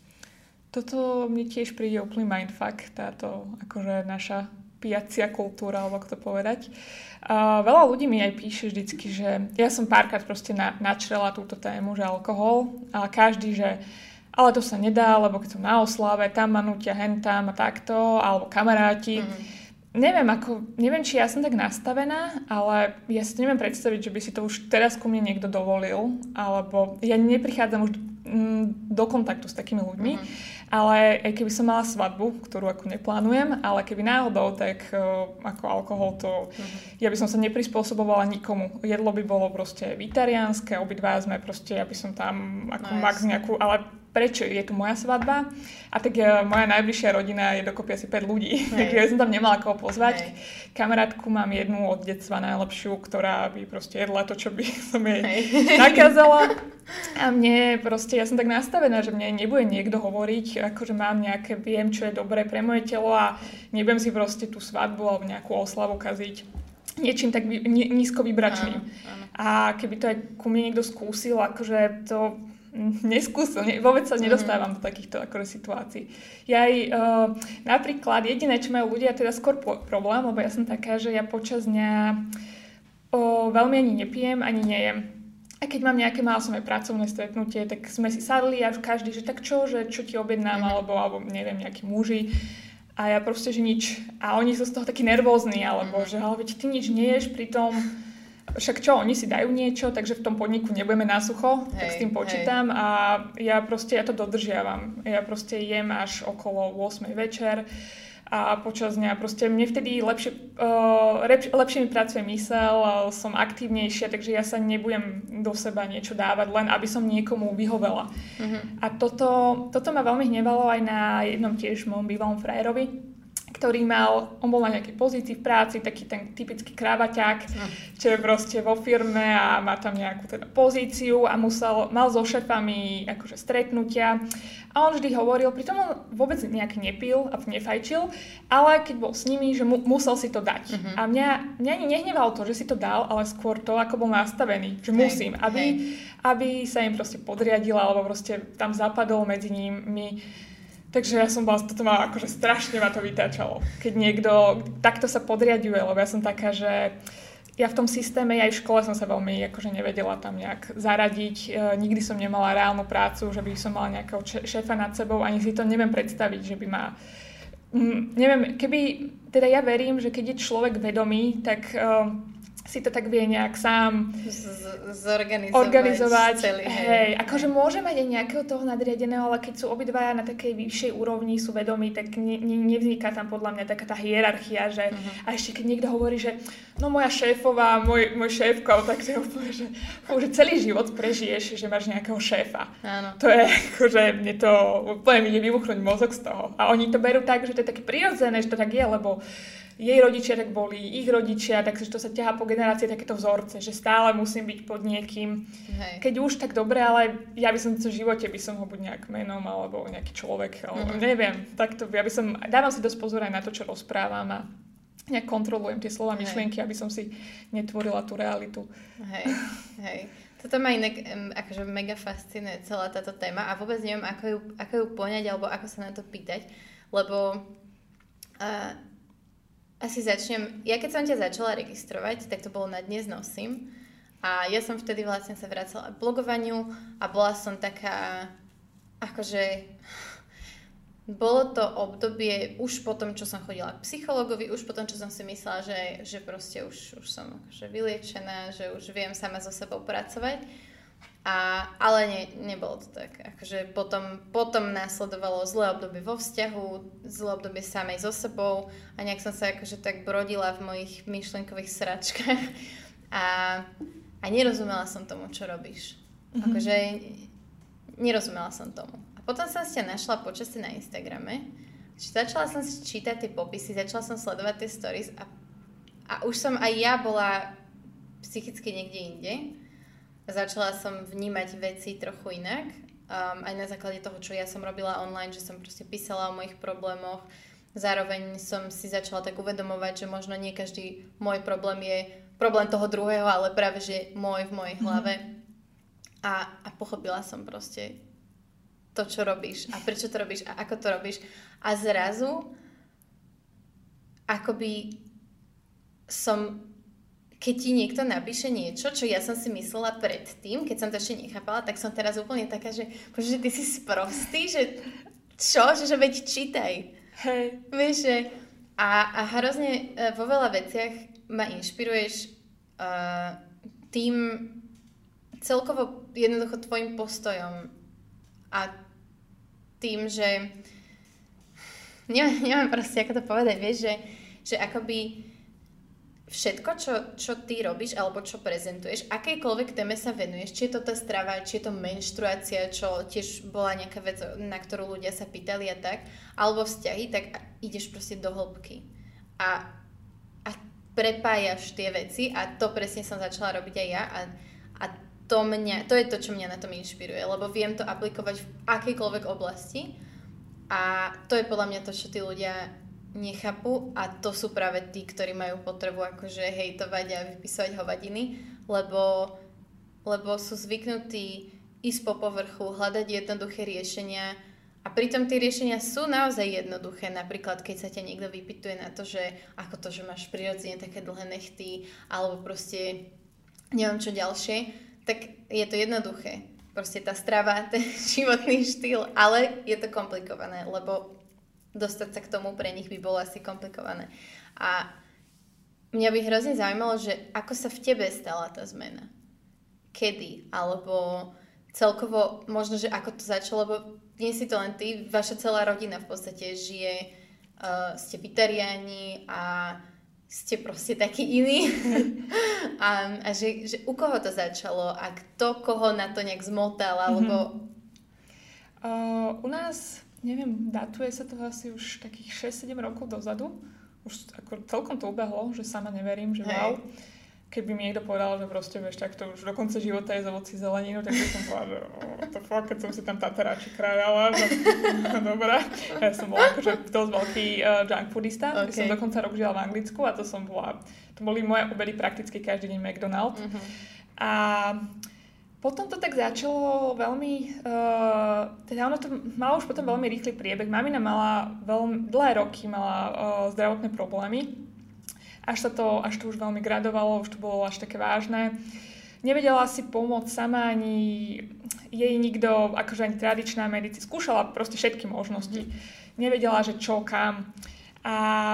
Toto mne tiež príde úplný mindfuck, táto akože naša pijacia kultúra, alebo ako to povedať. Uh, veľa ľudí mi aj píše vždycky, že ja som párkrát proste na, načrela túto tému, že alkohol, a každý, že ale to sa nedá, lebo keď som na oslave, tam ma nutia, hen tam a takto, alebo kamaráti. Mm-hmm. Neviem, ako, neviem, či ja som tak nastavená, ale ja si to neviem predstaviť, že by si to už teraz ku mne niekto dovolil, alebo ja neprichádzam už mm, do kontaktu s takými ľuďmi, mm-hmm. ale aj keby som mala svadbu, ktorú ako neplánujem, ale keby náhodou, tak uh, ako alkohol to, mm-hmm. ja by som sa neprispôsobovala nikomu. Jedlo by bolo proste vegetariánske, obidva sme proste, ja by som tam ako no, max nejakú, ale prečo je tu moja svadba. A tak uh, moja najbližšia rodina je dokopy asi päť ľudí, takže ja som tam nemala koho pozvať. Hej. Kamarátku mám jednu od detstva najlepšiu, ktorá by proste jedla to, čo by som jej Hej. nakázala. A mne proste, ja som tak nastavená, že mne nebude niekto hovoriť, akože mám nejaké, viem, čo je dobré pre moje telo a nebudem si proste tú svadbu alebo nejakú oslavu kaziť niečím tak vy, nízko vybračným. Áno, áno. A keby to aj ku mne niekto skúsil, akože to neskúsil, ne, vôbec sa nedostávam mm-hmm. do takýchto akože, situácií. Ja aj uh, napríklad jediné, čo majú ľudia, teda skôr po- problém, lebo ja som taká, že ja počas dňa uh, veľmi ani nepijem, ani nejem. A keď mám nejaké, mala som aj pracovné stretnutie, tak sme si sadli a každý, že tak čo, že čo ti objednám, mm-hmm. alebo, alebo neviem, nejakí muži. A ja proste, že nič. A oni sú z toho takí nervózni, alebo mm-hmm. že ale veď ty nič neješ, pritom však čo, oni si dajú niečo, takže v tom podniku nebudeme na sucho, hej, tak s tým počítam hej. a ja proste, ja to dodržiavam. Ja proste jem až okolo ôsmej večer a počas dňa proste mne vtedy lepšie, uh, rep, lepšie mi pracuje myseľ, uh, som aktívnejšia, takže ja sa nebudem do seba niečo dávať, len aby som niekomu vyhovela. Mm-hmm. A toto, toto ma veľmi hnevalo aj na jednom tiež môjom bývalom frajerovi, ktorý mal, on bol na nejakej pozícii v práci, taký ten typický kravaťák, no. čo je proste vo firme a má tam nejakú teda pozíciu a musel, mal so šefami akože stretnutia a on vždy hovoril, pritom on vôbec nejak nepil a nefajčil, ale keď bol s nimi, že mu, musel si to dať. Uh-huh. A mňa, mňa ani nehnevalo to, že si to dal, ale skôr to, ako bol nastavený, že hey, musím, aby, hey. aby sa im proste podriadila, alebo proste tam zapadol medzi nimi. Takže ja som bola, toto ma akože strašne ma to vytáčalo. Keď niekto takto sa podriaďuje, lebo ja som taká, že ja v tom systéme, aj v škole som sa veľmi akože nevedela tam nejak zaradiť. E, nikdy som nemala reálnu prácu, že by som mala nejakého šéfa nad sebou, ani si to neviem predstaviť, že by ma... Mm, neviem, keby... Teda ja verím, že keď je človek vedomý, tak... E, si to tak vie nejak sám Z- zorganizovať. Organizovať. Celý, hej. hej, akože môže mať aj nejakého toho nadriadeného, ale keď sú obidvaja na takej vyššej úrovni, sú vedomí, tak ne, ne, nevzniká tam podľa mňa taká tá hierarchia, že uh-huh. a ešte keď niekto hovorí, že no moja šéfová, môj, môj šéfko, tak to je úplne, že, že celý život prežiješ, že máš nejakého šéfa. Áno. To je akože, mne to úplne mi ide vybuchnúť mozog z toho. A oni to berú tak, že to je také prirodzené, že to tak je, lebo jej rodičia tak boli, ich rodičia, takže to sa ťahá po generácii takéto vzorce, že stále musím byť pod niekým. Hej. Keď už, tak dobre, ale ja by som v živote by som ho buď nejak menom, alebo nejaký človek, alebo mm-hmm. neviem. Takto, ja by som, dávam si dosť pozor aj na to, čo rozprávam a nejak kontrolujem tie slova, myšlienky, aby som si netvorila tú realitu. Hej, hej. Toto ma inak um, akože mega fascinuje celá táto téma a vôbec neviem, ako ju, ako ju poňať, alebo ako sa na to pýtať, lebo... Uh, Asi začnem, ja keď som ťa začala registrovať, tak to bolo na Dnes nosím a ja som vtedy vlastne sa vracala k blogovaniu a bola som taká, akože, bolo to obdobie už po tom, čo som chodila k psychologovi, už po tom, čo som si myslela, že, že proste už, už som akože vyliečená, že už viem sama so sebou pracovať. A, ale ne, nebolo to tak. Akože potom, potom následovalo zlé obdobie vo vzťahu, zlé obdobie samej so sebou a nejak som sa akože tak brodila v mojich myšlienkových sračkách a, a nerozumela som tomu, čo robíš. Mm-hmm. Akože nerozumela som tomu. A potom som si ťa našla počasie na Instagrame, začala som si čítať tie popisy, začala som sledovať tie stories a, a už som aj ja bola psychicky niekde inde. Začala som vnímať veci trochu inak, um, aj na základe toho, čo ja som robila online, že som proste písala o mojich problémoch. Zároveň som si začala tak uvedomovať, že možno nie každý môj problém je problém toho druhého, ale práve, že môj v mojej hlave. Mm-hmm. A, a pochopila som proste to, čo robíš a prečo to robíš a ako to robíš. A zrazu akoby som... Keď ti niekto napíše niečo, čo ja som si myslela predtým, keď som to ešte nechápala, tak som teraz úplne taká, že, že ty si sprostý, že čo? Že, že veď čítaj. Hej. Vieš, že a, a hrozne vo veľa veciach ma inšpiruješ uh, tým celkovo jednoducho tvojim postojom a tým, že neviem, neviem proste, ako to povedať, vieš, že, že akoby všetko, čo, čo ty robíš alebo čo prezentuješ, akejkoľvek téme sa venuješ, či je to tá strava, či je to menštruácia, čo tiež bola nejaká vec, na ktorú ľudia sa pýtali a tak, alebo vzťahy, tak ideš proste do hĺbky. A, a prepájaš tie veci a to presne som začala robiť aj ja a, a to, mňa, to je to, čo mňa na tom inšpiruje, lebo viem to aplikovať v akejkoľvek oblasti a to je podľa mňa to, čo tí ľudia nechápu a to sú práve tí, ktorí majú potrebu akože hejtovať a vypisovať hovadiny, lebo, lebo sú zvyknutí ísť po povrchu, hľadať jednoduché riešenia a pritom tie riešenia sú naozaj jednoduché, napríklad keď sa ťa niekto vypytuje na to, že ako to, že máš prirodzene také dlhé nechty alebo proste neviem čo ďalšie, tak je to jednoduché. Proste tá strava, ten životný štýl, ale je to komplikované, lebo dostať sa k tomu pre nich by bolo asi komplikované. A mňa by hrozne zaujímalo, že ako sa v tebe stala tá zmena. Kedy? Alebo celkovo možno, že ako to začalo, lebo nie si to len ty, vaša celá rodina v podstate žije, uh, ste vegetariáni a ste proste takí iní. a a že, že u koho to začalo a kto koho na to nejak zmotal, alebo... Mm-hmm. Uh, u nás... Neviem, datuje sa to asi už takých šesť sedem rokov dozadu. Už ako celkom to ubehlo, že sama neverím, že wow. Keby mi niekto povedal, že proste vieš, tak to už do konca života je z ovocí zeleninu, tak by som povedala, že oh, to fakt, keď som si tam tateráči krájala. Dobrá. Ja som bola akože dosť veľký uh, junk foodista. Okay. Ja som dokonca rok žila v Anglicku a to som bola, to boli moje obedy prakticky každý deň McDonald's. Uh-huh. A potom to tak začalo veľmi, uh, teda ono to malo už potom veľmi rýchly priebeh. Mamina mala veľmi dlhé roky, mala uh, zdravotné problémy. Až sa to, až to už veľmi gradovalo, už to bolo až také vážne. Nevedela si pomôcť sama, ani jej nikto, akože ani tradičná medicína. Skúšala proste všetky možnosti. Nevedela, že čo, kam. A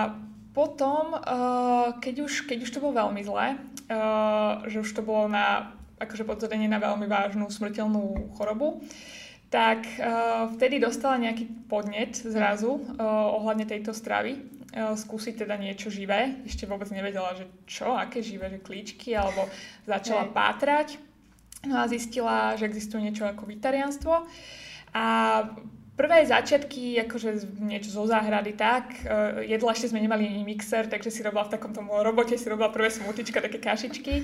potom, uh, keď, už, keď už to bolo veľmi zlé, uh, že už to bolo na... akože podozrenie na veľmi vážnu smrteľnú chorobu, tak uh, vtedy dostala nejaký podnet zrazu uh, ohľadne tejto stravy. Uh, skúsiť teda niečo živé. Ešte vôbec nevedela, že čo, aké živé, že klíčky, alebo začala okay. pátrať. No a zistila, že existuje niečo ako vegetariánstvo. A prvé začiatky, akože niečo zo záhrady, tak, uh, jedla ešte sme nemali ani mixer, takže si robila v takomto robote, si robila prvé smutička, také kašičky.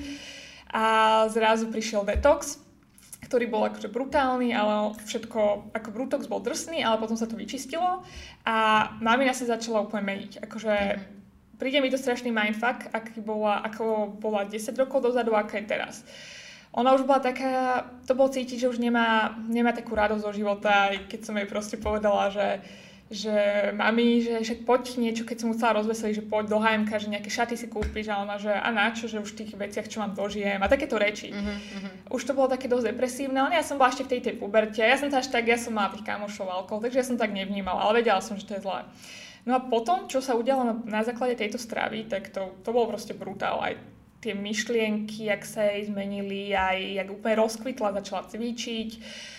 A zrazu prišiel detox, ktorý bol akože brutálny, ale všetko, ako detox bol drsný, ale potom sa to vyčistilo a mamina sa začala úplne meniť. Akože mm-hmm. príde mi to strašný mindfuck, aký bola, ako bola desať rokov dozadu, aká je teraz. Ona už bola taká, to bolo cítiť, že už nemá, nemá takú radosť zo života, aj keď som jej proste povedala, že že mami, že však poď niečo, keď som musela rozveseliť, že poď do há emka, že nejaké šaty si kúpiš a ona, že a načo, že už v tých veciach, čo mám, dožijem a takéto reči. Mm-hmm. Už to bolo také dosť depresívne, ale ja som bola ešte v tej tej puberte, ja som to až tak, ja som mala tých kamošov alkohol, takže ja som tak nevnímala, ale vedela som, že to je zlé. No a potom, čo sa udialo na, na základe tejto stravy, tak to, to bolo proste brutál. Aj tie myšlienky, jak sa jej zmenili, aj jak úplne rozkvitla, začala cvičiť.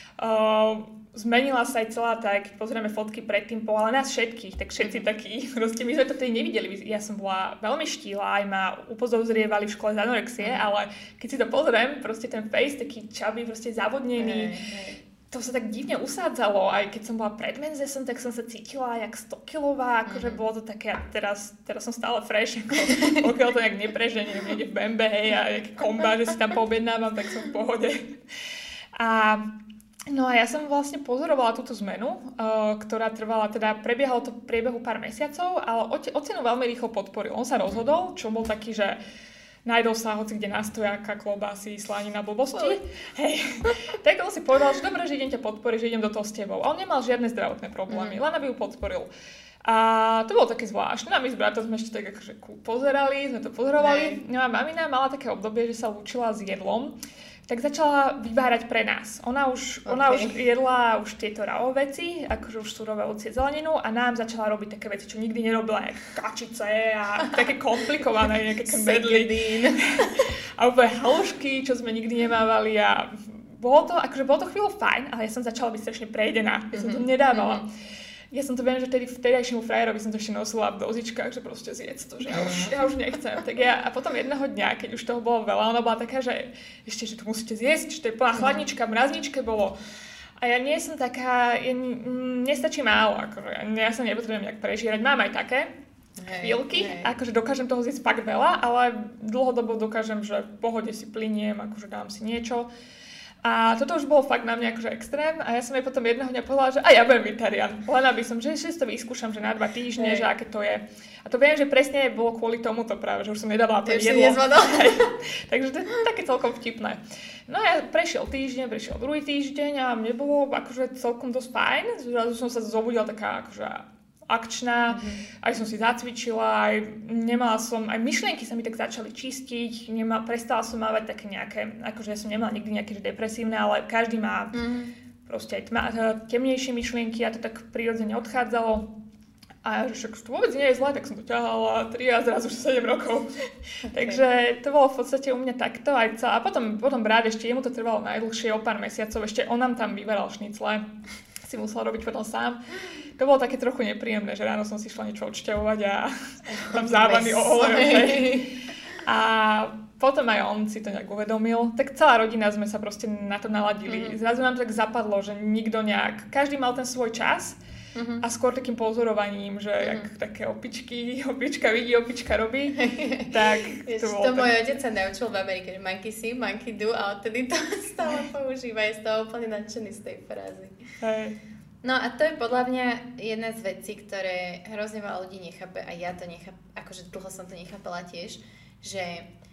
Uh, Zmenila sa aj celá tá, keď pozrieme fotky predtým po, ale nás všetkých, tak všetci takí, proste my sme to vtedy nevideli. Ja som bola veľmi štíla, aj ma upozorrievali v škole z anorexie, ale keď si to pozriem, proste ten face taký čabý, proste zavodnený, hey, hey. To sa tak divne usádzalo, aj keď som bola pred menzesom, tak som sa cítila jak stokilová, akože mm-hmm. bolo to také, teraz, teraz som stále fresh, ako pokiaľ to nejak nepreženiem, niekde v Bembe, hej, a nejaký komba, že si tam poobjednávam, tak som v pohode. A no a ja som vlastne pozorovala túto zmenu, uh, ktorá trvala, teda prebiehalo to v priebehu pár mesiacov, ale ocenu veľmi rýchlo podporil. On sa rozhodol, čo bol taký, že najdol sa hoci kde na stojáka, klobásy, slanina, blbosti. Hej. Tak on si povedal, že dobre, že idem ťa podporiť, že idem do toho s tebou. A on nemal žiadne zdravotné problémy, mm. len aby ju podporil. A to bolo také zvláštne. A my s bratom sme ešte tak akože pozerali, sme to pozorovali. No a mamina mala také obdobie, že sa lúčila s jedlom. Tak začala vyvárať pre nás. Ona už, okay. ona už jedla už tieto raw veci, akože už surové ovocie, zeleninu a nám začala robiť také veci, čo nikdy nerobila, jak kačice a také komplikované, nejaké kmedly. A úplne halušky, čo sme nikdy nemávali a bolo to, akože bolo to chvíľu fajn, ale ja som začala byť strašne prejdená. Ja som to nedávala. Mm-hmm. ja som to viem, že tedy vtedajšiemu frajerovi som to ešte nosila v dozičkách, že proste zjedz to, že ja už, ja už nechcem. Tak ja, a potom jedného dňa, keď už toho bolo veľa, ona bola taká, že ešte, že to musíte zjesť, že to je plná chladnička, mrazničke bolo. A ja nie som taká, ja, m, nestačí málo, akože ja sa nepotrebujem nejak prežírať. Mám aj také chvíľky, hej, hej. Akože dokážem toho zjesť fakt veľa, ale dlhodobo dokážem, že v pohode si pliniem, akože dám si niečo. A toto už bolo fakt na mňa akože extrém a ja som jej potom jedného dňa povedala, že aj ja budem vegetarián. Len aby som, že si to vyskúšam, že na dva týždne, hey. Že aké to je. A to viem, že presne bolo kvôli tomuto práve, že už som nedávala to jedlo. Takže to je také celkom vtipné. No a prešiel týždeň, prešiel druhý týždeň a mne bolo akože celkom dosť fajn. Zrazu som sa zobudila taká akože akčná, mm-hmm. aj som si zacvičila, aj nemala som, aj myšlienky sa mi tak začali čistiť, nemá, prestala som mávať také nejaké, akože ja som nemala nikdy nejaké že depresívne, ale každý má mm-hmm. proste aj tma, temnejšie myšlienky a to tak prirodzene odchádzalo. A že však to vôbec nie je zlé, tak som to ťahala tri a zrazu už sedem rokov. Okay. Takže to bolo v podstate u mňa takto aj celá. A potom, potom brat ešte, jemu to trvalo najdlhšie, o pár mesiacov, ešte on nám tam vyberal šnicle. Si musel robiť potom sám. To bolo také trochu nepríjemné, že ráno som si šla niečo odšťavovať a tam závany o olejovej. A potom aj on si to nejak uvedomil. Tak celá rodina sme sa proste na to naladili. Mm. Zrazu nám to tak zapadlo, že nikto nejak, každý mal ten svoj čas mm-hmm. a skôr takým pozorovaním, že mm. jak také opičky, opička vidí, opička robí. Tak to bolo to tak... môj otec sa naučil v Amerike, že monkey see, monkey do a odtedy to stále používa. Je z toho úplne nadšený z tej frázy. Hej. No a to je podľa mňa jedna z vecí, ktoré hrozne veľa ľudí nechápe a ja to nechápem, akože dlho som to nechápala tiež, že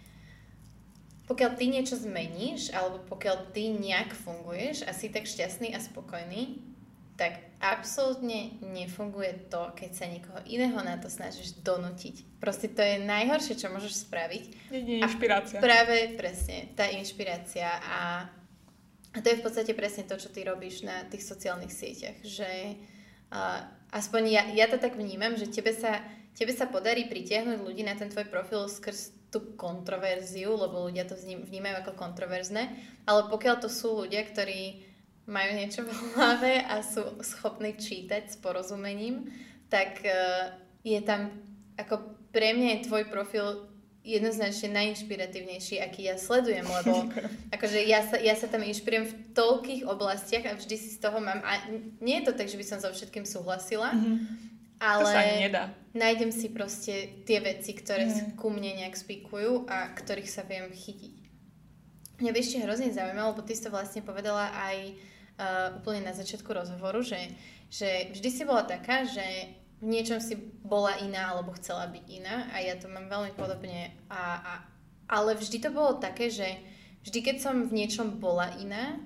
pokiaľ ty niečo zmeníš alebo pokiaľ ty nejak funguješ a si tak šťastný a spokojný, tak absolútne nefunguje to, keď sa niekoho iného na to snažíš donútiť. Proste to je najhoršie, čo môžeš spraviť. Je inšpirácia. A práve presne, tá inšpirácia a A to je v podstate presne to, čo ty robíš na tých sociálnych sieťach, že uh, aspoň ja, ja to tak vnímam, že tebe sa, tebe sa podarí pritiahnuť ľudí na ten tvoj profil skrz tú kontroverziu, lebo ľudia to vnímajú ako kontroverzné, ale pokiaľ to sú ľudia, ktorí majú niečo v hlave a sú schopní čítať s porozumením, tak uh, je tam, ako pre mňa je tvoj profil jednoznačne najinšpiratívnejší, aký ja sledujem, lebo akože ja sa, ja sa tam inšpirujem v toľkých oblastiach a vždy si z toho mám, a nie je to tak, že by som so všetkým súhlasila, mm-hmm. ale to sa ani nedá. Nájdem si proste tie veci, ktoré mm. ku mne nejak spikujú a ktorých sa viem chytiť. Mňa by ešte hrozne zaujímalo, lebo ty si to vlastne povedala aj uh, úplne na začiatku rozhovoru, že, že vždy si bola taká, že v niečom si bola iná alebo chcela byť iná a ja to mám veľmi podobne. A, a, ale vždy to bolo také, že vždy keď som v niečom bola iná,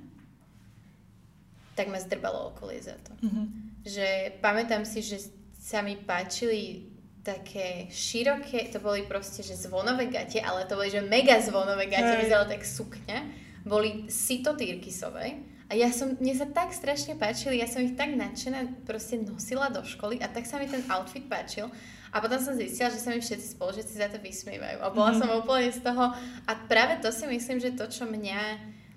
tak ma zdrbalo okolie za to. Mm-hmm. Že pamätám si, že sa mi páčili také široké, to boli proste, že zvonové gate, ale to boli, že mega zvonové gate, vyzeralo tak sukňa. Boli sito tyrkysové. A ja som, mne sa tak strašne páčili, ja som ich tak nadšená proste nosila do školy a tak sa mi ten outfit páčil. A potom som zistila, že sa mi všetci spolužiaci za to vysmievajú. A bola mm. som úplne z toho. A práve to si myslím, že to, čo mňa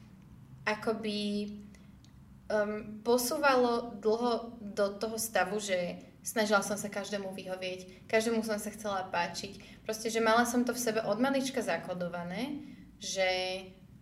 akoby um, posúvalo dlho do toho stavu, že snažila som sa každému vyhovieť, každému som sa chcela páčiť. Proste, že mala som to v sebe od malička zakodované, že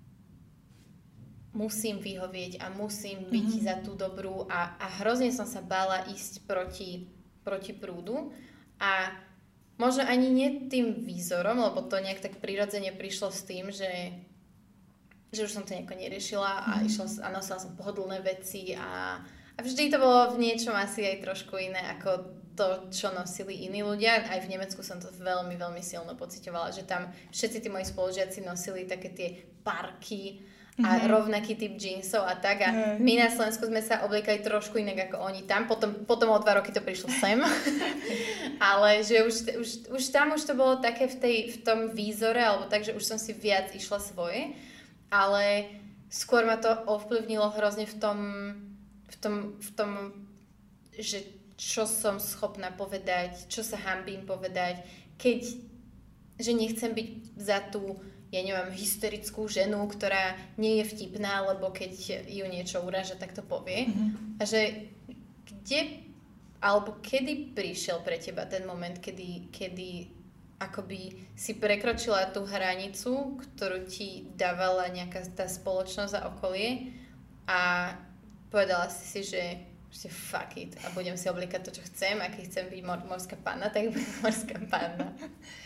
musím vyhovieť a musím byť mm-hmm. za tú dobrú a, a hrozne som sa bála ísť proti, proti prúdu a možno ani nie tým výzorom, lebo to nejak tak prirodzene prišlo s tým, že, že už som to nejako neriešila a, mm-hmm. išla, a nosila som pohodlné veci a, a vždy to bolo v niečom asi aj trošku iné ako to, čo nosili iní ľudia. Aj v Nemecku som to veľmi, veľmi silno pociťovala, že tam všetci tí moji spolužiaci nosili také tie parky a mm-hmm. rovnaký typ džínsov a tak. A mm. my na Slovensku sme sa obliekali trošku inak ako oni tam. Potom, potom o dva roky to prišlo sem. Ale že už, už, už tam už to bolo také v, tej, v tom výzore, alebo tak, že už som si viac išla svoje. Ale skôr ma to ovplyvnilo hrozne v tom, v tom, v tom že čo som schopná povedať, čo sa hanbím povedať, keď že nechcem byť za tú ja neviem, hysterickú ženu, ktorá nie je vtipná, lebo keď ju niečo uráža, tak to povie. Mm-hmm. A že kde alebo kedy prišiel pre teba ten moment, kedy, kedy akoby si prekročila tú hranicu, ktorú ti dávala nejaká tá spoločnosť a okolie a povedala si si, že že fuck it a budem si obliekať to, čo chcem, a keď chcem byť mor- morská panna, tak budem morská panna.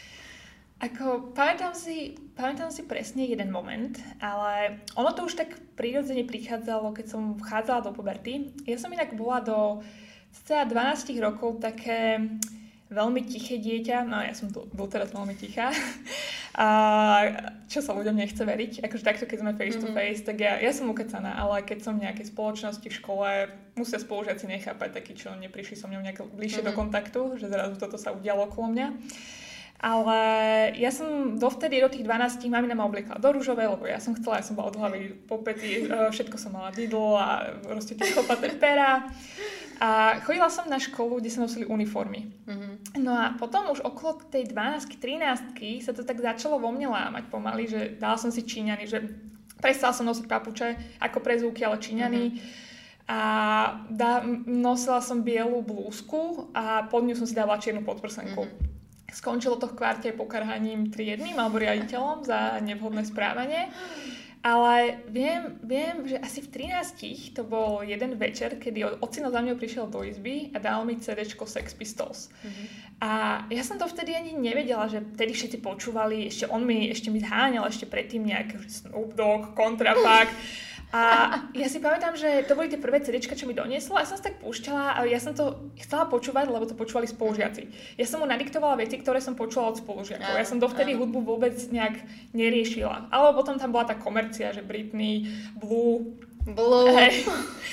Ako, pamätám si, pamätám si presne jeden moment, ale ono to už tak prirodzene prichádzalo, keď som vchádzala do puberty. Ja som inak bola do cca dvanásť rokov také veľmi tiché dieťa, no ja som doteraz veľmi tichá, a čo sa ľuďom nechce veriť, akože takto keď sme face to face, mm-hmm. tak ja, ja som ukecaná, ale keď som v nejakej spoločnosti v škole, musia spolužiaci nechápať takí, čo neprišli so mňou nejak bližšie mm-hmm. do kontaktu, že zrazu toto sa udialo okolo mňa. Ale ja som dovtedy do tých dvanástich mamina ma obliekla do ružovej, lebo ja som chcela, ja som bola od hlavy po pety, všetko som mala didlo a proste tie chlpaté pera. A chodila som na školu, kde sa nosili uniformy. Mm-hmm. No a potom už okolo tej dvanástky, trinástky sa to tak začalo vo mne lámať pomaly, že dala som si číňany, že prestala som nosiť papuče ako prezúky, ale číňany. Mm-hmm. A dá, nosila som bielú blúzku a pod ňu som si dávala čiernu podprsenku. Mm-hmm. Skončilo to v kvarte pokarhaním triednym alebo riaditeľom za nevhodné správanie. Ale viem, viem, že asi v trinástich to bol jeden večer, kedy ocino za mňou prišiel do izby a dal mi cédéčko Sex Pistols. Mm-hmm. A ja som to vtedy ani nevedela, že vtedy všetci počúvali, ešte on mi, ešte mi zháňal ešte predtým nejaké Snoop Dogg, Contrapack. A ja si pamätám, že to boli tie prvé cédéčka, čo mi donieslo, a ja som sa tak púšťala a ja som to chcela počúvať, lebo to počúvali spolužiaci. Ja som mu nadiktovala veci, ktoré som počula od spolužiakov. Ja som dovtedy hudbu vôbec nejak neriešila. Ale potom tam bola tá komercia, že Britney, Blue, Blue. Hej.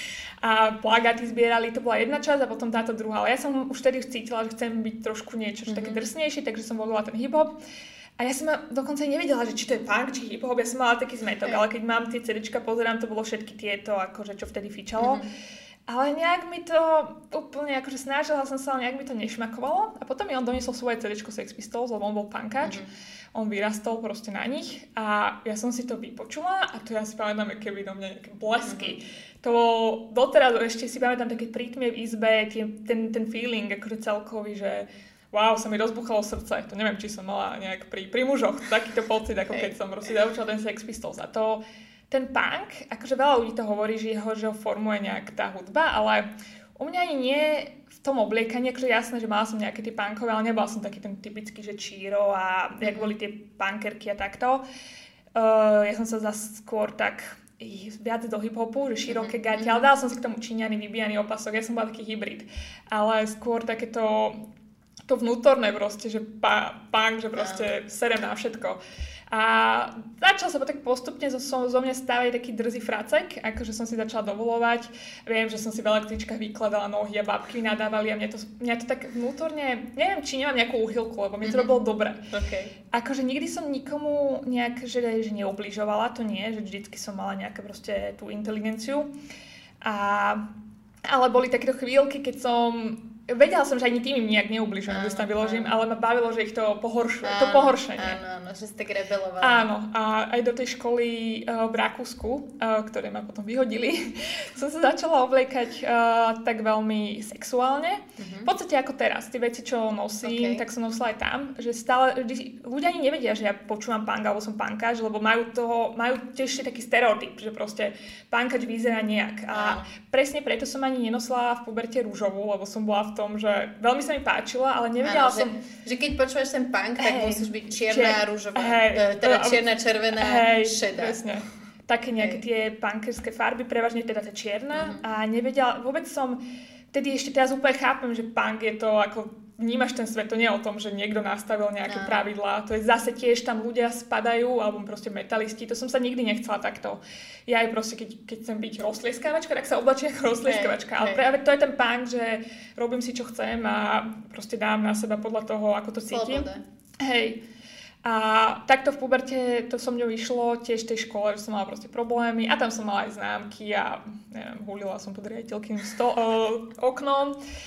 A plagáty zbierali, to bola jedna časť a potom táto druhá. Ale ja som už vtedy cítila, že chcem byť trošku niečo mm-hmm. také drsnejšie, takže som volila ten hip-hop. A ja som dokonca nevedela, že či to je punk, či hip-hop, ja som mala taký zmetok, ale keď mám tie cédéčka, pozerám, to bolo všetky tieto, akože čo vtedy fičalo. Mm-hmm. Ale nejak mi to úplne, akože snažila som sa, ale nejak mi to nešmakovalo. A potom mi on doniesol svoje cédéčko Sex Pistols, lebo on bol punkáč. Mm-hmm. On vyrastol proste na nich a ja som si to vypočula a to ja si pamätám, keby do mňa nejaké blesky. Mm-hmm. To doteraz ešte si pamätám také prítmie v izbe, tie, ten, ten feeling akože celkový, že wow, sa mi rozbuchalo srdce. To neviem, či som mala nejak pri, pri mužoch takýto pocit, ako keď som proste zaučila ten Sex Pistols. A to, ten punk, akože veľa ľudí to hovorí, že ho, že ho formuje nejak tá hudba, ale u mňa ani nie v tom obliekaní, akože jasné, že mala som nejaké tie punkové, ale nebola som taký ten typický, že číro a jak boli tie punkerky a takto. Uh, ja som sa zase skôr tak viac do hip-hopu, že široké gate, ale dala som si k tomu číňaný, vybijaný opasok, ja som bola taký hybrid. Ale skôr takéto to vnútorné proste, že pa, punk, že proste serem na všetko. A začal sa tak postupne zo, zo mňa stávať taký drzý fracek, akože som si začala dovolovať. Viem, že som si v električkách vykladala nohy a babky nadávali a mňa to, mňa to tak vnútorne, neviem, či nemám nejakú úchylku, lebo mi to robilo dobre. Okay. Akože nikdy som nikomu nejak, že, že neubližovala, to nie, že vždycky som mala nejaké proste tú inteligenciu. A, ale boli takéto chvíľky, keď som vedela som, že ani tým im nejak neubližujem, že sa tam vyložím, ale ma bavilo, že ich to pohoršuje. Áno, to pohoršenie. Áno, áno, že si tak rebelovala. Áno, a aj do tej školy uh, v Rakúsku, uh, ktoré ma potom vyhodili, som sa začala obliekať uh, tak veľmi sexuálne. Uh-huh. V podstate ako teraz, tie veci, čo nosím, okay. tak som nosila aj tam, že stále, ľudia ani nevedia, že ja počúvam punk, alebo som punkáč, lebo majú toho, majú tiež taký stereotyp, že proste punkáč vyzerá nejak. A uh-huh. presne preto som ani nenosila v puberte rúžovú, lebo som bola v tom, že veľmi sa mi páčila, ale nevedela ano, som... Že, že keď počúvaš ten punk, hey, tak musíš byť čierna, čier... rúžová, hey, teda čierna, červená, hey, šedá. Presne. Také nejaké hey. tie punkerské farby, prevažne teda tá čierna. Uh-huh. A nevedela, vôbec som... Vtedy ešte teraz úplne chápem, že punk je to ako... Vnímaš ten svet, to nie je o tom, že niekto nastavil nejaké no. pravidlá. To je zase tiež tam ľudia spadajú, alebo proste metalisti. To som sa nikdy nechcela takto. Ja aj proste, keď, keď chcem byť rozlieskavačka, tak sa oblačím ako rozlieskavačka. Hey, ale hey. práve to je ten punk, že robím si, čo chcem a proste dám na seba podľa toho, ako to cítim. Sloboda. Hej. A takto v puberte to so mňou išlo tiež v tej škole, že som mala proste problémy a tam som mala aj známky a neviem, hulila som pod riaditeľkým sto- uh, oknom.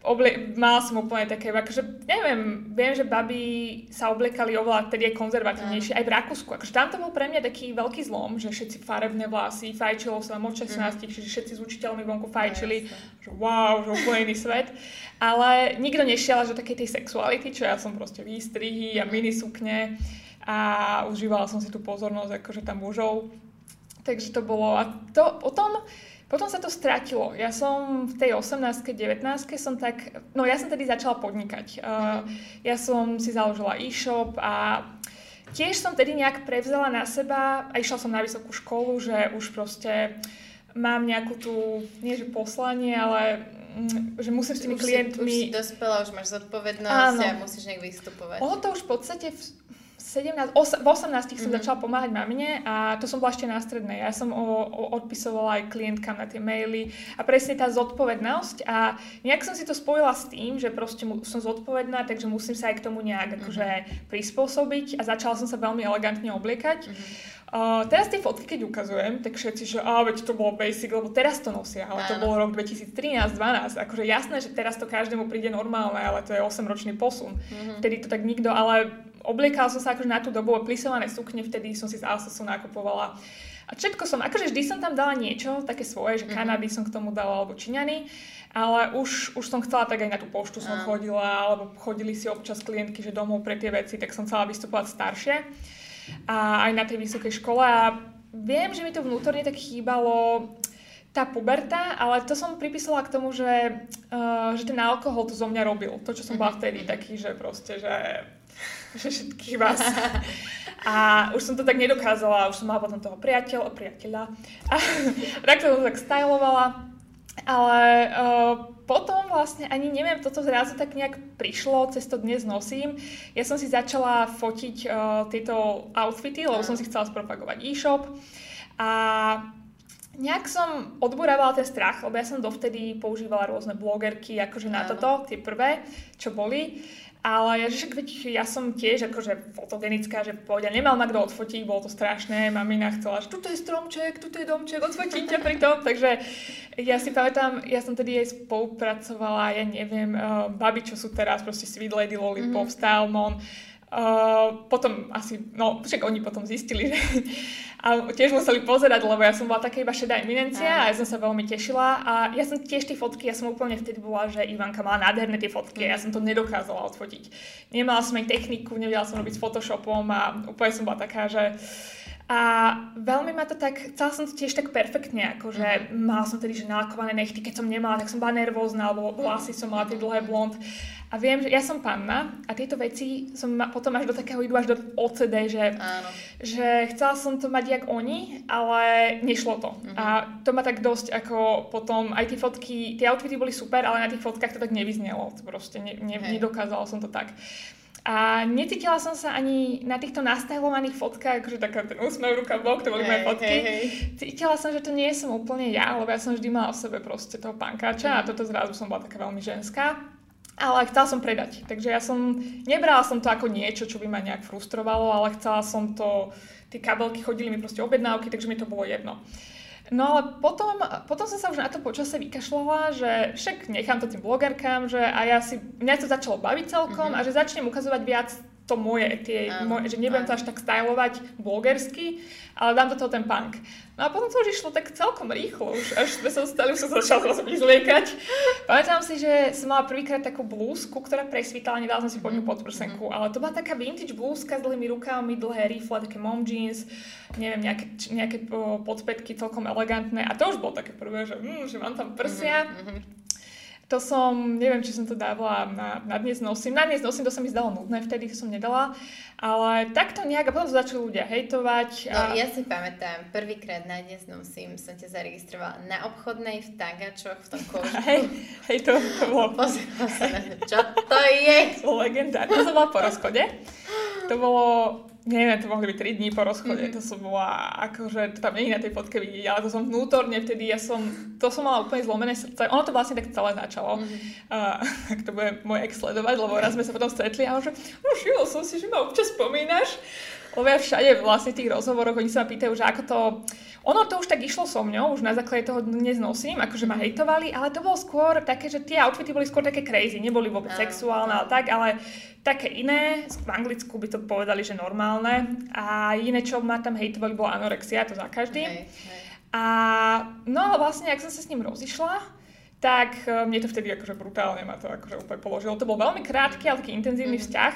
Obli- mala som úplne také, akože neviem, viem, že baby sa obliekali oveľa, tedy aj konzervatívnejšie, aj v Rakúsku. Akože tam to bol pre mňa taký veľký zlom, že všetci farebné vlasy, fajčilo sa od šestnástich, mm. čiže všetci s učiteľmi vonku fajčili, že wow, že úplne iný svet. Ale nikto nešiel až do takej tej sexuality, čo ja som proste výstrihy a minisukne a užívala som si tú pozornosť akože tam mužov. Takže to bolo, a to o tom... Potom sa to stratilo. Ja som v tej osemnástke, devätnástke som tak... No ja som tedy začala podnikať. Uh, ja som si založila e-shop a tiež som tedy nejak prevzala na seba a išla som na vysokú školu, že už proste mám nejakú tú, nie že poslanie, ale že musím s tými už klientmi... Si, už si dospela, už máš zodpovednosť a musíš nejak vystupovať. Ono to už v podstate... V, sedemnásť, os, v osemnástich som mm-hmm. začala pomáhať mamine a to som bola ešte na strednej. Ja som o, o, odpisovala aj klientkám na tie maily a presne tá zodpovednosť a nejak som si to spojila s tým, že proste mu, som zodpovedná, takže musím sa aj k tomu nejak mm-hmm. akože prispôsobiť a začala som sa veľmi elegantne obliekať. Mm-hmm. Uh, teraz tie fotky, keď ukazujem, tak všetci, že á, veď to bolo basic, lebo teraz to nosia, ale to bolo rok dvetisíctrinásť dvanásť. Akože jasné, že teraz to každému príde normálne, ale to je osemročný posun. Mm-hmm. Vtedy to tak nikto, ale obliekala som sa akože na tú dobu, plisované sukne, vtedy som si z Asosu nakupovala. A všetko som, akože vždy som tam dala niečo, také svoje, že Kanady mm-hmm. som k tomu dala, alebo Číňany, ale už, už som chcela tak aj na tú poštu som mm. chodila, alebo chodili si občas klientky, že domov pre tie veci, tak som chcela vystupovať staršie. A aj na tej vysokej škole a viem, že mi to vnútorne tak chýbalo tá puberta, ale to som pripísala k tomu, že, uh, že ten alkohol to zo mňa robil. To, čo som bola vtedy taký, že proste, že, že všetkých vás. A už som to tak nedokázala, už som mala potom toho priateľa, priateľa. A tak to tak stylovala. Ale uh, potom vlastne ani neviem, toto zrazu tak nejak prišlo, cez to dnes nosím. Ja som si začala fotiť uh, tieto outfity, lebo som si chcela spropagovať e-shop. A nejak som odburávala ten strach, lebo ja som dovtedy používala rôzne blogerky, akože na toto, tie prvé, čo boli. Ale ja, že ja som tiež akože fotogenická, že povedia, nemal ma kto odfotiť, bolo to strašné, mamina chcela, že tuto je stromček, tuto je domček, odfotím ťa pri tom, takže ja si pamätám, ja som tedy aj spolupracovala, ja neviem, uh, babi, čo sú teraz, proste Sweet Lady, Lollipop, mm-hmm. Stylemon, uh, potom asi, no však oni potom zistili, že a tiež museli pozerať, lebo ja som bola taká iba šedá eminencia a ja som sa veľmi tešila a ja som tiež tie fotky, ja som úplne vtedy bola, že Ivanka mala nádherné tie fotky a ja som to nedokázala odfotiť. Nemala som aj techniku, nevedela som robiť s Photoshopom a úplne som bola taká, že a veľmi ma to tak, chcela som to tiež tak perfektne, akože mala som tedy, že nalakované nechty, keď som nemala, tak som bola nervózna, alebo vlasy som mala tie dlhé blond. A viem, že ja som panna a tieto veci som ma, potom až do takého idú až do ó cé dé, že, že chcela som to mať jak oni, ale nešlo to. Uh-huh. A to ma tak dosť ako potom, aj tie fotky, tie outfity boli super, ale na tých fotkách to tak nevyznelo. To proste ne, ne, nedokázala som to tak. A necítila som sa ani na týchto nastajlovaných fotkách, akože taká ten úsmev, ruka v bok, to boli moje fotky. Hej, hej. Cítila som, že to nie som úplne ja, lebo ja som vždy mala o sebe proste toho pankáča mm. a toto zrazu som bola taká veľmi ženská. Ale chcela som predať, takže ja som, nebrala som to ako niečo, čo by ma nejak frustrovalo, ale chcela som to, tie kabelky chodili mi proste objednávky, takže mi to bolo jedno. No ale potom, potom som sa už na to počase vykašľala, že však nechám to tým blogerkám, že a ja si, mňa to začalo baviť celkom mm-hmm. a že začnem ukazovať viac to moje, tie, um, moje, že nebudem to až tak stylovať blogersky, ale dám do toho ten punk. No a potom to už išlo tak celkom rýchlo, už až sme sa stali, už som sa začala zase vyzliekať. Pamätám si, že som mala prvýkrát takú blúzku, ktorá presvítala, nedala som si pod ňu podprsenku, mm-hmm. ale to bola taká vintage blúzka s dlhými rukami, dlhé rifle, také mom jeans, neviem, nejaké, nejaké podpätky celkom elegantné a to už bolo také prvé, že, mm, že mám tam prsia. Mm-hmm. To som, neviem, či som to dávala na, na dnes nosím. Na dnes nosím, to sa mi zdalo nudné, vtedy som nedala. Ale takto nejak, a potom začali ľudia hejtovať. A... No, ja si pamätám, prvýkrát na dnes nosím som ťa zaregistrovala na obchodnej v Tagačoch, v tom kožku. Hej, hej, to, to bolo... Pozerala sa na to, čo to je? Legendárne. To som bola po rozchode. To bolo... Neviem, to mohli byť tri dní po rozchode, mm-hmm. to som bola, akože, to tam nie je na tej fotke vidieť, ale to som vnútorne vtedy, ja som, to som mala úplne zlomené srdce, ono to vlastne tak celé začalo, mm-hmm. uh, tak to bude môj ex sledovať, lebo raz sme sa potom stretli a on že, no všimol som si, že ma občas spomínaš, lebo ja všade vlastne v tých rozhovoroch, oni sa ma pýtajú, že ako to... Ono to už tak išlo so mňou, už na základe toho dnes nosím, akože ma hejtovali, ale to bolo skôr také, že tie outfity boli skôr také crazy, neboli vôbec sexuálne, ale tak, ale také iné, v Anglicku by to povedali, že normálne. A iné, čo ma tam hejtovali, bola anorexia, to za každým. Hej, hej. A no ale vlastne, ak som sa s ním rozišla, tak mne to vtedy akože brutálne ma to akože úplne položilo. To bol veľmi krátky, ale taký intenzívny mm. vzťah.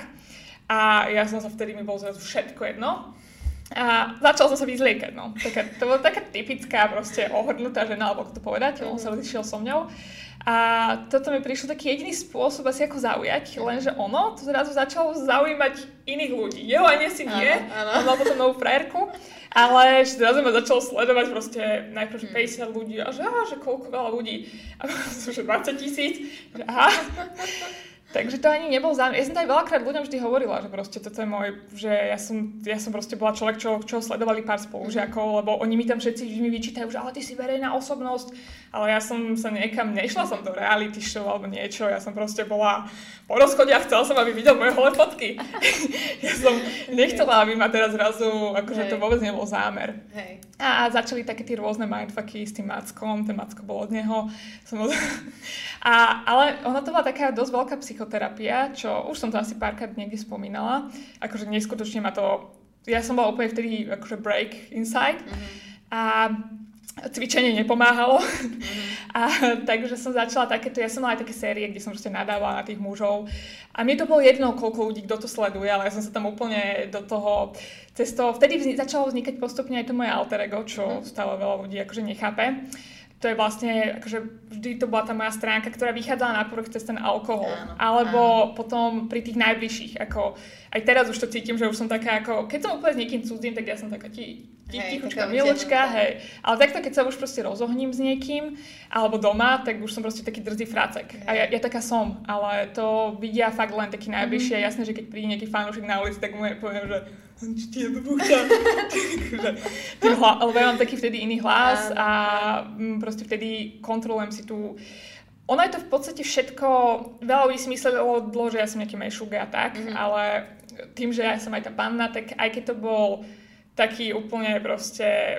A ja som sa vtedy, mi bolo zrazu všetko jedno. A začal som sa vyzliekať, no. Taká, to bola taká typická proste ohrnutá žena, alebo ako to povedať, on sa rozišiel so mňou. A toto mi prišlo taký jediný spôsob asi ako zaujať, lenže ono to zrazu začalo zaujímať iných ľudí. Jeho ani si nie, on mal potom novú frajerku, ale zrazu ma začalo sledovať proste najprv že päťdesiat ľudí a že, á, že koľko veľa ľudí. A potom že dvadsať tisíc, že aha. Takže to ani nebol zámer. Ja som to aj veľakrát ľuďom vždy hovorila, že proste toto je môj, že ja som, ja som proste bola človek, čo, čo sledovali pár spolužiakov, lebo oni mi tam všetci mi vyčítajú, že ale ty si verejná osobnosť, ale ja som sa niekam, nešla som do reality show alebo niečo, ja som proste bola po rozchode a chcela som, aby videl moje holé fotky. Ja som nechcela, aby ma teraz zrazu, akože to vôbec nebol zámer. Hej. A, a začali také tie rôzne mindfucky s tým Mackom, ten Macko bol od neho. Som... A, ale ono to bola taká dosť veľká psychoterapia, čo už som to asi párkrát niekde spomínala. Akože neskutočne ma to... Ja som bola úplne vtedy akože break inside. Mm-hmm. A cvičenie nepomáhalo. Mm-hmm. A takže som začala takéto... Ja som mala aj také série, kde som proste nadávala na tých mužov. A mne to bolo jedno, koľko ľudí, kto to sleduje, ale ja som sa tam úplne do toho... Cez to, vtedy vzni- začalo vznikať postupne aj to moje alter ego, čo mm-hmm. stále veľa ľudí akože nechápe. To je vlastne, akože vždy to bola tá moja stránka, ktorá vychádzala na povrch cez ten alkohol. Áno, alebo áno. Potom pri tých najbližších, ako aj teraz už to cítim, že už som taká ako, keď som úplne s niekým cudzím, tak ja som taká ti, ti, hej, tichučka, miločka, hej. Ale takto, keď sa už proste rozohním s niekým, alebo doma, tak už som proste taký drzý fracek. Hej. A ja, ja taká som, ale to vidia fakt len takí najbližší. Mm-hmm. A jasné, že keď príde nejaký fanúšik na ulici, tak mu poviem, že či ti je to buchta. Lebo ja mám taký vtedy iný hlas a proste vtedy kontrolujem si tú... Ono je to v podstate všetko... Veľa ľudí si myslelo, že ja som nejaký mešuge a tak, mm-hmm. ale tým, že ja som aj tá panna, tak aj keď to bol taký úplne proste...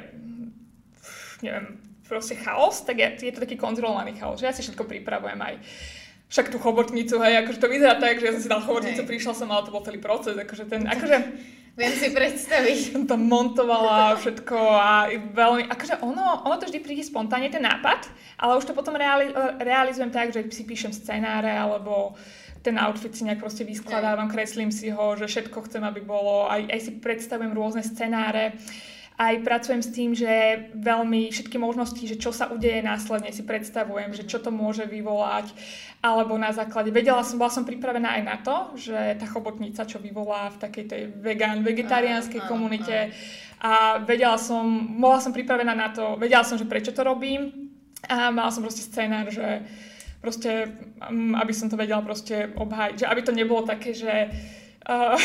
neviem, proste chaos, tak je, je to taký kontrolovaný chaos, že ja si všetko pripravujem aj však tú chobotnicu, hej, akože to vyzerá tak, že ja som si dal chobotnicu, hej. Prišla som, ale to bol celý proces, akože ten, akože... Viem si predstaviť. Som tam montovala všetko a veľmi, akože ono, ono to vždy príde spontánne, ten nápad, ale už to potom reali, realizujem tak, že si píšem scenáre, alebo ten outfit si nejak proste vyskladávam, kreslím si ho, že všetko chcem, aby bolo, aj, aj si predstavujem rôzne scenáre. Aj pracujem s tým, že veľmi všetky možnosti, že čo sa udeje následne, si predstavujem, že čo to môže vyvolať, alebo na základe, vedela som, bola som pripravená aj na to, že tá chobotnica, čo vyvolá v takej tej vegan, vegetariánskej komunite, a vedela som, bola som pripravená na to, vedela som, že prečo to robím, a mala som proste scénar, že proste, aby som to vedela proste obhájiť, že aby to nebolo také, že... Uh,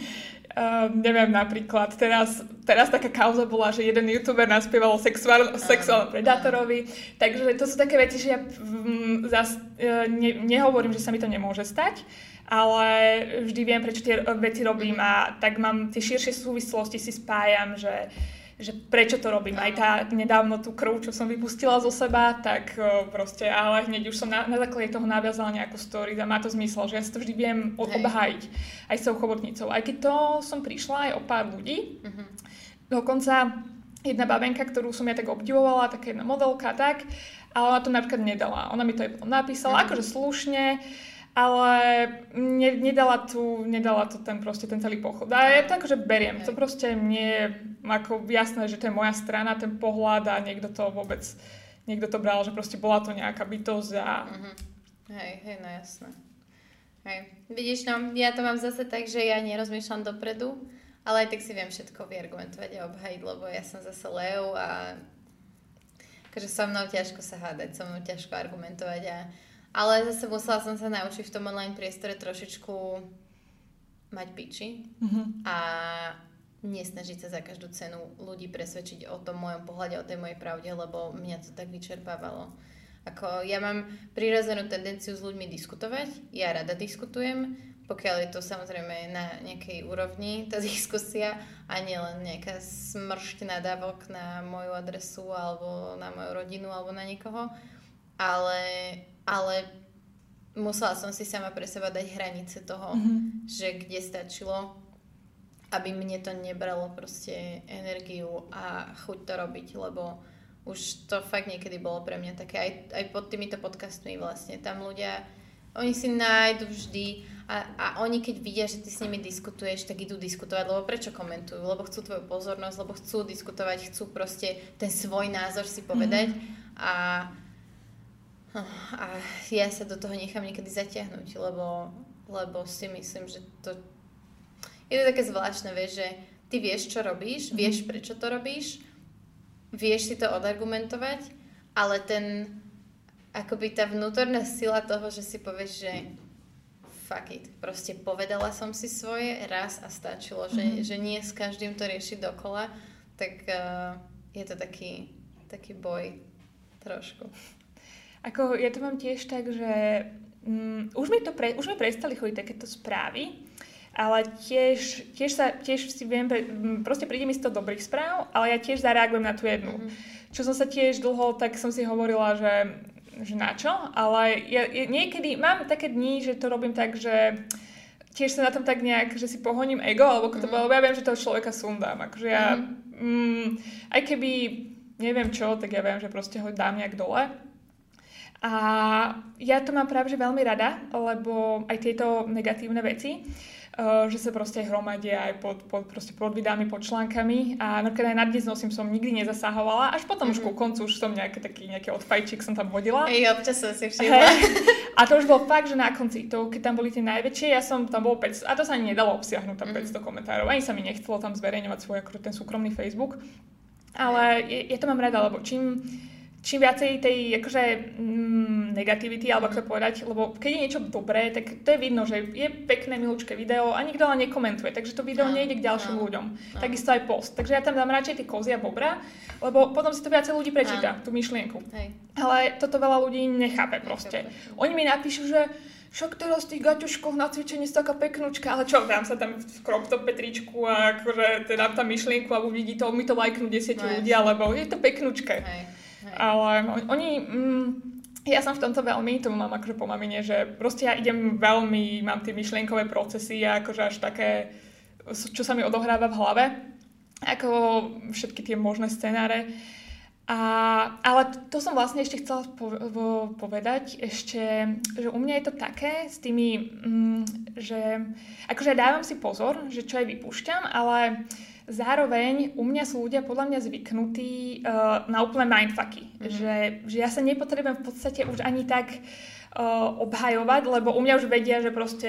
Uh, neviem, napríklad, teraz, teraz taká kauza bola, že jeden youtuber naspieval o sexuál, sexuálnom predátorovi, takže to sú také veci, že ja um, zas, uh, ne, nehovorím, že sa mi to nemôže stať, ale vždy viem, prečo tie veci robím a tak mám tie širšie súvislosti, si spájam, že že prečo to robím. Aj tá nedávno tú krv, čo som vypustila zo seba, tak uh, proste, ale hneď už som na, na základe toho naviazala nejakú story a má to zmysel, že ja si to vždy viem obhájiť aj s tou chobotnicou. Aj keď to som prišla aj o pár ľudí, uh-huh. dokonca jedna babenka, ktorú som ja tak obdivovala, taká jedna modelka, tak, ale ona to napríklad nedala. Ona mi to aj napísala, uh-huh. akože slušne, ale ne, nedala, tu, nedala to ten proste ten celý pochod. A ja to akože beriem. Hej. To proste mne je ako jasné, že to je moja strana, ten pohľad a niekto to vôbec, niekto to bral, že proste bola to nejaká bytosť a... Uh-huh. Hej, hej, no jasné. Hej. Vidíš, no, ja to mám zase tak, že ja nerozmýšľam dopredu, ale aj tak si viem všetko vyargumentovať a obhajiť, lebo ja som zase Leo a akože so mnou ťažko sa hádať, so mnou ťažko argumentovať a ale zase musela som sa naučiť v tom online priestore trošičku mať piči mm-hmm. a nesnažiť sa za každú cenu ľudí presvedčiť o tom mojom pohľade, o tej mojej pravde, lebo mňa to tak vyčerpávalo. Ako ja mám prirodzenú tendenciu s ľuďmi diskutovať, ja rada diskutujem, pokiaľ je to samozrejme na nejakej úrovni tá diskusia a nie len nejaká smršť nadávok na moju adresu alebo na moju rodinu alebo na niekoho, ale, ale musela som si sama pre seba dať hranice toho, mm-hmm. že kde stačilo, aby mne to nebralo proste energiu a chuť to robiť, lebo už to fakt niekedy bolo pre mňa také, aj, aj pod týmito podcastmi vlastne, tam ľudia, oni si nájdu vždy a, a oni keď vidia, že ty s nimi diskutuješ, tak idú diskutovať, lebo prečo komentujú? Lebo chcú tvoju pozornosť, lebo chcú diskutovať, chcú proste ten svoj názor si povedať mm-hmm. a, a ja sa do toho nechám niekedy zatiahnuť, lebo, lebo si myslím, že to je to také zvláštne, vieš, že ty vieš, čo robíš, mm-hmm. vieš, prečo to robíš, vieš si to odargumentovať, ale ten, akoby tá vnútorná sila toho, že si povieš, že fuck it, proste povedala som si svoje raz a stačilo, mm-hmm. že, že nie s každým to riešiť dokola, tak uh, je to taký, taký boj trošku. Ako ja to mám tiež tak, že um, už, mi to pre, už mi prestali chodiť takéto správy, ale tiež, tiež, sa, tiež si viem, proste príde mi z toho dobrých správ, ale ja tiež zareagujem na tú jednu. Mm-hmm. Čo som sa tiež dlho, tak som si hovorila, že, že na čo, ale ja, ja niekedy mám také dni, že to robím tak, že tiež sa na tom tak nejak, že si pohoním ego, alebo ako to mm-hmm. bolo, ja viem, že toho človeka sundám. Akože ja, mm-hmm. mm, aj keby neviem čo, tak ja viem, že proste ho dám nejak dole. A ja to mám práve že veľmi rada, lebo aj tieto negatívne veci, Uh, že sa proste hromadia aj pod, pod, proste pod videami, pod článkami a napríklad aj na dnes nosím som nikdy nezasahovala, až potom mm-hmm. už ku koncu už som nejaký taký nejaký odfajčík som tam hodila. Ej, občas som si všimla. A to už bol fakt, že na konci, to, keď tam boli tie najväčšie, ja som tam bol päťsto, a to sa ani nedalo obsiahnuť tam päťsto mm-hmm. komentárov, ani sa mi nechcelo tam zverejňovať svoj akože ten súkromný Facebook, ale ja, ja to mám rada, lebo čím čím viacej tej akože mm, negativity, alebo ako to povedať, lebo keď je niečo dobré, tak to je vidno, že je pekné, milúčké video a nikto len nekomentuje, takže to video no, nejde k ďalším no, ľuďom. No. Takisto aj post. Takže ja tam dám radšej tie kozy a bobra, lebo potom si to viacej ľudí prečíta, no. tú myšlienku. Hej. Ale toto veľa ľudí nechápe proste. Nechápe. Oni mi napíšu, že však teraz z tých gaťuškov na cvičení je taká peknúčka, ale čo, dám sa tam v crop top tričku a akože dám tam myšlienku a uvidí to, mi to lajknú desať no, ľudí, alebo je to peknúčke. Hej. Hej. Ale oni, mm, ja som v tomto veľmi, to mám akože po mamine, že proste ja idem veľmi, mám tie myšlienkové procesy a akože až také, čo sa mi odohráva v hlave, ako všetky tie možné scenáre. A, ale to som vlastne ešte chcela po, povedať, ešte, že u mňa je to také s tými, mm, že akože dávam si pozor, že čo aj vypúšťam, ale zároveň u mňa sú ľudia podľa mňa zvyknutí uh, na úplné mindfucky. Mm-hmm. Že, že ja sa nepotrebujem v podstate už ani tak uh, obhajovať, lebo u mňa už vedia, že proste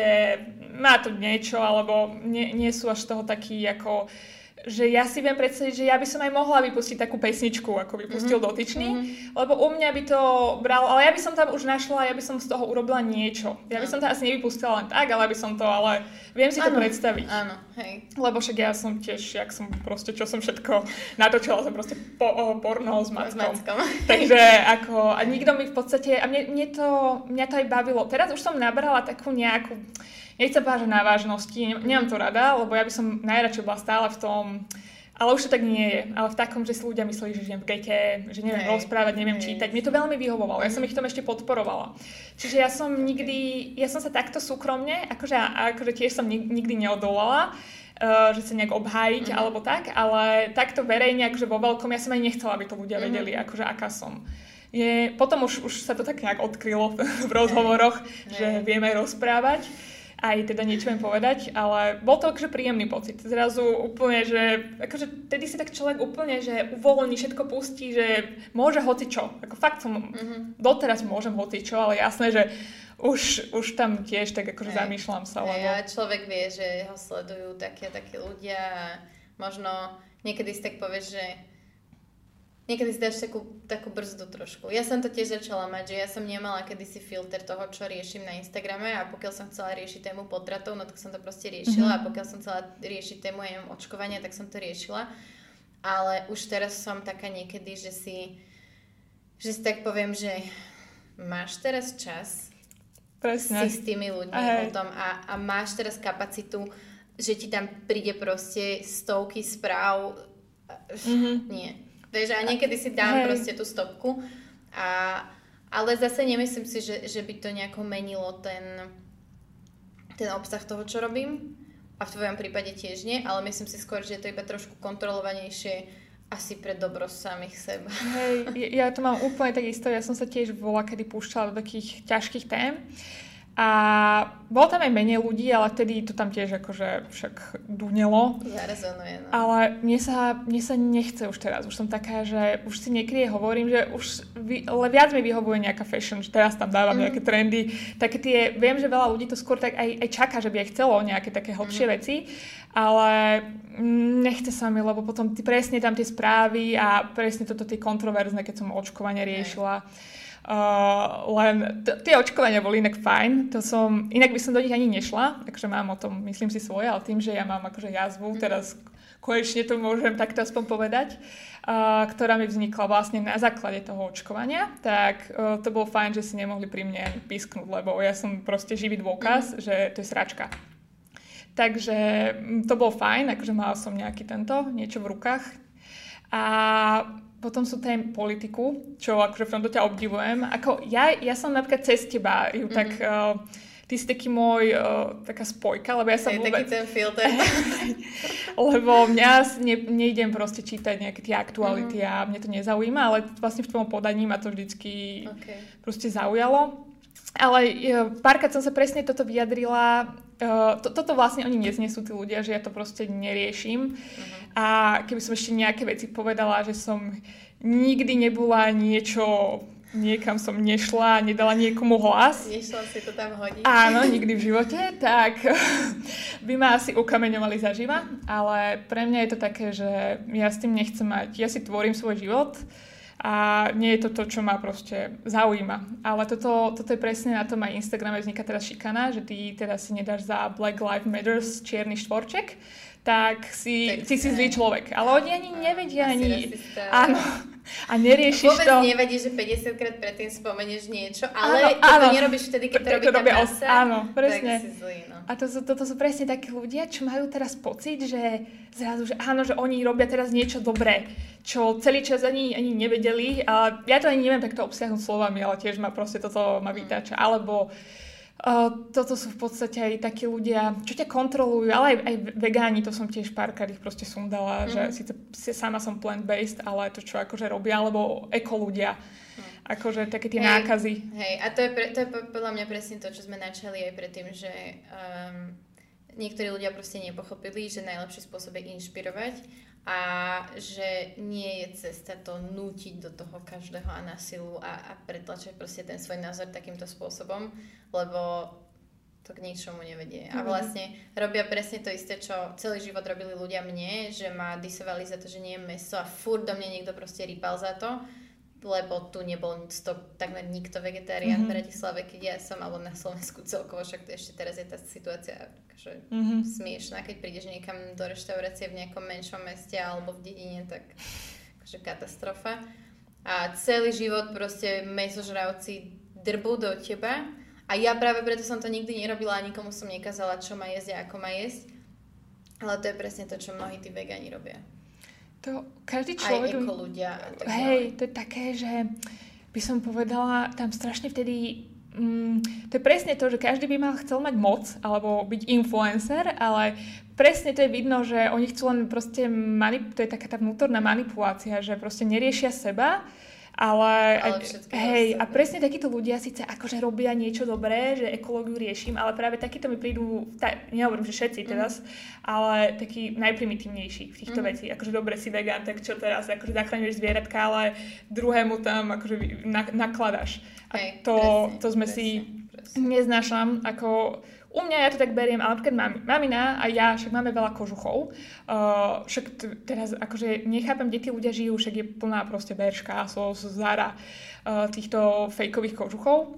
má to niečo, alebo nie, nie sú až z toho takí ako že ja si viem predstaviť, že ja by som aj mohla vypustiť takú pesničku, ako vypustil mm-hmm. dotyčný, mm-hmm. lebo u mňa by to bral, ale ja by som tam už našla, ja by som z toho urobila niečo. Ja by som to asi nevypustila len tak, ale by som to, ale viem si áno, to predstaviť. Áno, hej. Lebo však ja som tiež, jak som proste, čo som všetko natočila, som proste po, oh, porno s mackom. S mackom. Takže ako, a nikto mi v podstate, a mne, mne to, mňa to aj bavilo. Teraz už som nabrala takú nejakú, nechcem povedať, že na vážnosti, nemám to rada, lebo ja by som najradšej bola stále v tom, ale už to tak nie je, ale v takom, že si ľudia mysleli, že žijem v gete, že neviem hej, rozprávať, neviem hej. čítať. Mne to veľmi vyhovovalo, ja som ich tom ešte podporovala. Čiže ja som nikdy, ja som sa takto súkromne, akože, akože tiež som nikdy neodolala, uh, že sa nejak obhájiť mm. alebo tak, ale takto verejne, akože vo veľkom, ja som aj nechcela, aby to ľudia vedeli, mm. akože aká som. Je, potom už, už sa to tak nejak odkrylo v rozhovoroch, hej. že hej. vieme rozprávať. Aj teda niečo viem povedať, ale bol to akože príjemný pocit. Zrazu úplne, že akože tedy si tak človek úplne, že uvoľní, všetko pustí, že môže hocičo. Ako fakt som, mm-hmm. doteraz môžem hocičo, ale jasné, že už, už tam tiež tak akože aj, zamýšľam sa. Lebo... A človek vie, že ho sledujú takí a takí ľudia a možno niekedy si tak povieš, že niekedy si dáš takú, takú brzdu trošku. Ja som to tiež začala mať, že ja som nemala kedysi filter toho, čo riešim na Instagrame a pokiaľ som chcela riešiť tému potratov, no tak som to proste riešila mm-hmm. a pokiaľ som chcela riešiť tému ja neviem, očkovania, tak som to riešila. Ale už teraz som taká niekedy, že si, že si tak poviem, že máš teraz čas Presne. si s tými ľuďmi Aj. o tom a, a máš teraz kapacitu, že ti tam príde proste stovky správ. Mm-hmm. Nie. Vieš, a niekedy si dám Hej. proste tú stopku. A, ale zase nemyslím si, že, že by to nejako menilo ten, ten obsah toho, čo robím. A v tvojom prípade tiež nie, ale myslím si skôr, že je to iba trošku kontrolovanejšie asi pre dobro samých seba. Hej, ja to mám úplne takisto. Ja som sa tiež bola, kedy púšťala do takých ťažkých tém. A bolo tam aj menej ľudí, ale vtedy to tam tiež akože však dunelo. Zarezonuje, no. Ale mne sa, mne sa nechce už teraz. Už som taká, že už si niekedy hovorím, že už vy, ale viac mi vyhovuje nejaká fashion, že teraz tam dávam mm. nejaké trendy. Také tie, viem, že veľa ľudí to skôr tak aj, aj čaká, že by aj chcelo nejaké také hlbšie mm. veci, ale nechce sa mi, lebo potom ty, presne tam tie správy a presne toto tie kontroverzné, keď som očkovanie riešila. Uh, len t- tie očkovania boli inak fajn, to som, inak by som do nich ani nešla, takže mám o tom, myslím si svoje, ale tým, že ja mám akože jazvu, mm. teraz konečne to môžem takto aspoň povedať, uh, ktorá mi vznikla vlastne na základe toho očkovania, tak uh, to bolo fajn, že si nemohli pri mne ani písknúť, lebo ja som proste živý dôkaz, mm. že to je sračka. Takže to bolo fajn, akože mala som nejaký tento, niečo v rukách. A potom sú tém politiku, čo akože v tomto ťa obdivujem. Ako ja, ja som napríklad cez teba, ju, mm-hmm. tak uh, ty si taký môj, uh, taká spojka, lebo ja sa je vôbec... taký ten filter. Lebo mňa ne, nejdem proste čítať nejaké tie aktuality mm-hmm. a mne to nezaujíma, ale vlastne v tvojom podaní ma to vždycky okay. proste zaujalo. Ale uh, párkrát som sa presne toto vyjadrila. Uh, to, toto vlastne oni neznesú tí ľudia, že ja to proste neriešim. Uh-huh. A keby som ešte nejaké veci povedala, že som nikdy nebola niečo, niekam som nešla, nedala niekomu hlas. Nešla si to tam hodiť. Áno, nikdy v živote, tak by ma asi ukameňovali zaživa. Ale pre mňa je to také, že ja s tým nechcem mať, ja si tvorím svoj život a nie je to to, čo ma proste zaujíma. Ale toto, toto je presne na tom, aj Instagrame vzniká teraz šikana, že ty teda si nedáš za Black Lives Matter čierny štvorček, tak si, tak ty si zlý človek. Ale oni ani nevedia, ani... Áno. A neriešiš vôbec to... Vôbec nevedí, že päťdesiatkrát predtým spomenieš niečo, ale keď to nerobíš vtedy, keď to robí tá masa, áno, presne. Tak si zlý, no. A to, toto sú presne takí ľudia, čo majú teraz pocit, že zrazu, že áno, že oni robia teraz niečo dobré, čo celý čas ani, ani nevedeli. A ja to ani neviem takto obsiahnuť slovami, ale tiež ma proste toto ma vytáča. Alebo Uh, toto sú v podstate aj takí ľudia, čo ťa kontrolujú, ale aj, aj vegáni, to som tiež párkrát ich proste sundala, mm-hmm. že síce sama som plant-based, ale to čo akože robia, alebo eko ľudia, mm. akože také tie hej, nákazy. Hej, a to je, pre, to je podľa mňa presne to, čo sme načali aj predtým, že um, niektorí ľudia proste nepochopili, že najlepší spôsob je inšpirovať a že nie je cesta to nútiť do toho každého a na silu a, a pretlačať proste ten svoj názor takýmto spôsobom, lebo to k ničomu nevedie. A vlastne robia presne to isté, čo celý život robili ľudia mne, že ma disovali za to, že nie je mäso a furt do mňa niekto proste rýpal za to, lebo tu nebol stop, takmer nikto vegetarián mm-hmm. v Bratislave, keď ja som, alebo na Slovensku celkovo, však to ešte teraz je tá situácia akože mm-hmm. smiešná, keď prídeš niekam do reštaurácie v nejakom menšom meste alebo v dedine, tak akože katastrofa. A celý život proste mäsožravci drbú do teba a ja práve preto som to nikdy nerobila a nikomu som nekázala, čo má jesť a ako má jesť. Ale to je presne to, čo mnohí tí vegani robia. To každý človek... Aj eko ľudia. Hej, to je také, že by som povedala, tam strašne vtedy... Mm, to je presne to, že každý by mal chcel mať moc, alebo byť influencer, ale presne to je vidno, že oni chcú len proste... Manip- to je taká tá vnútorná manipulácia, že proste neriešia seba, ale, ale hej, a presne takíto ľudia síce akože robia niečo dobré, že ekológiu riešim, ale práve takíto mi prídu, tá, nehovorím, že všetci teraz, mm. ale takí najprimitívnejší v týchto mm. veci. Akože dobre si vegán, tak čo teraz, akože zachraňuješ zvieratka, ale druhému tam akože nakladáš. A hej, to, presne, to sme presne, si presne. neznášam, ako... U mňa ja to tak beriem, ale napríklad mami, mamina a ja, však máme veľa kožuchov, uh, však t- teraz akože nechápem, kde tí ľudia žijú, však je plná proste Bershka, Sos, Zara, uh, týchto fejkových kožuchov.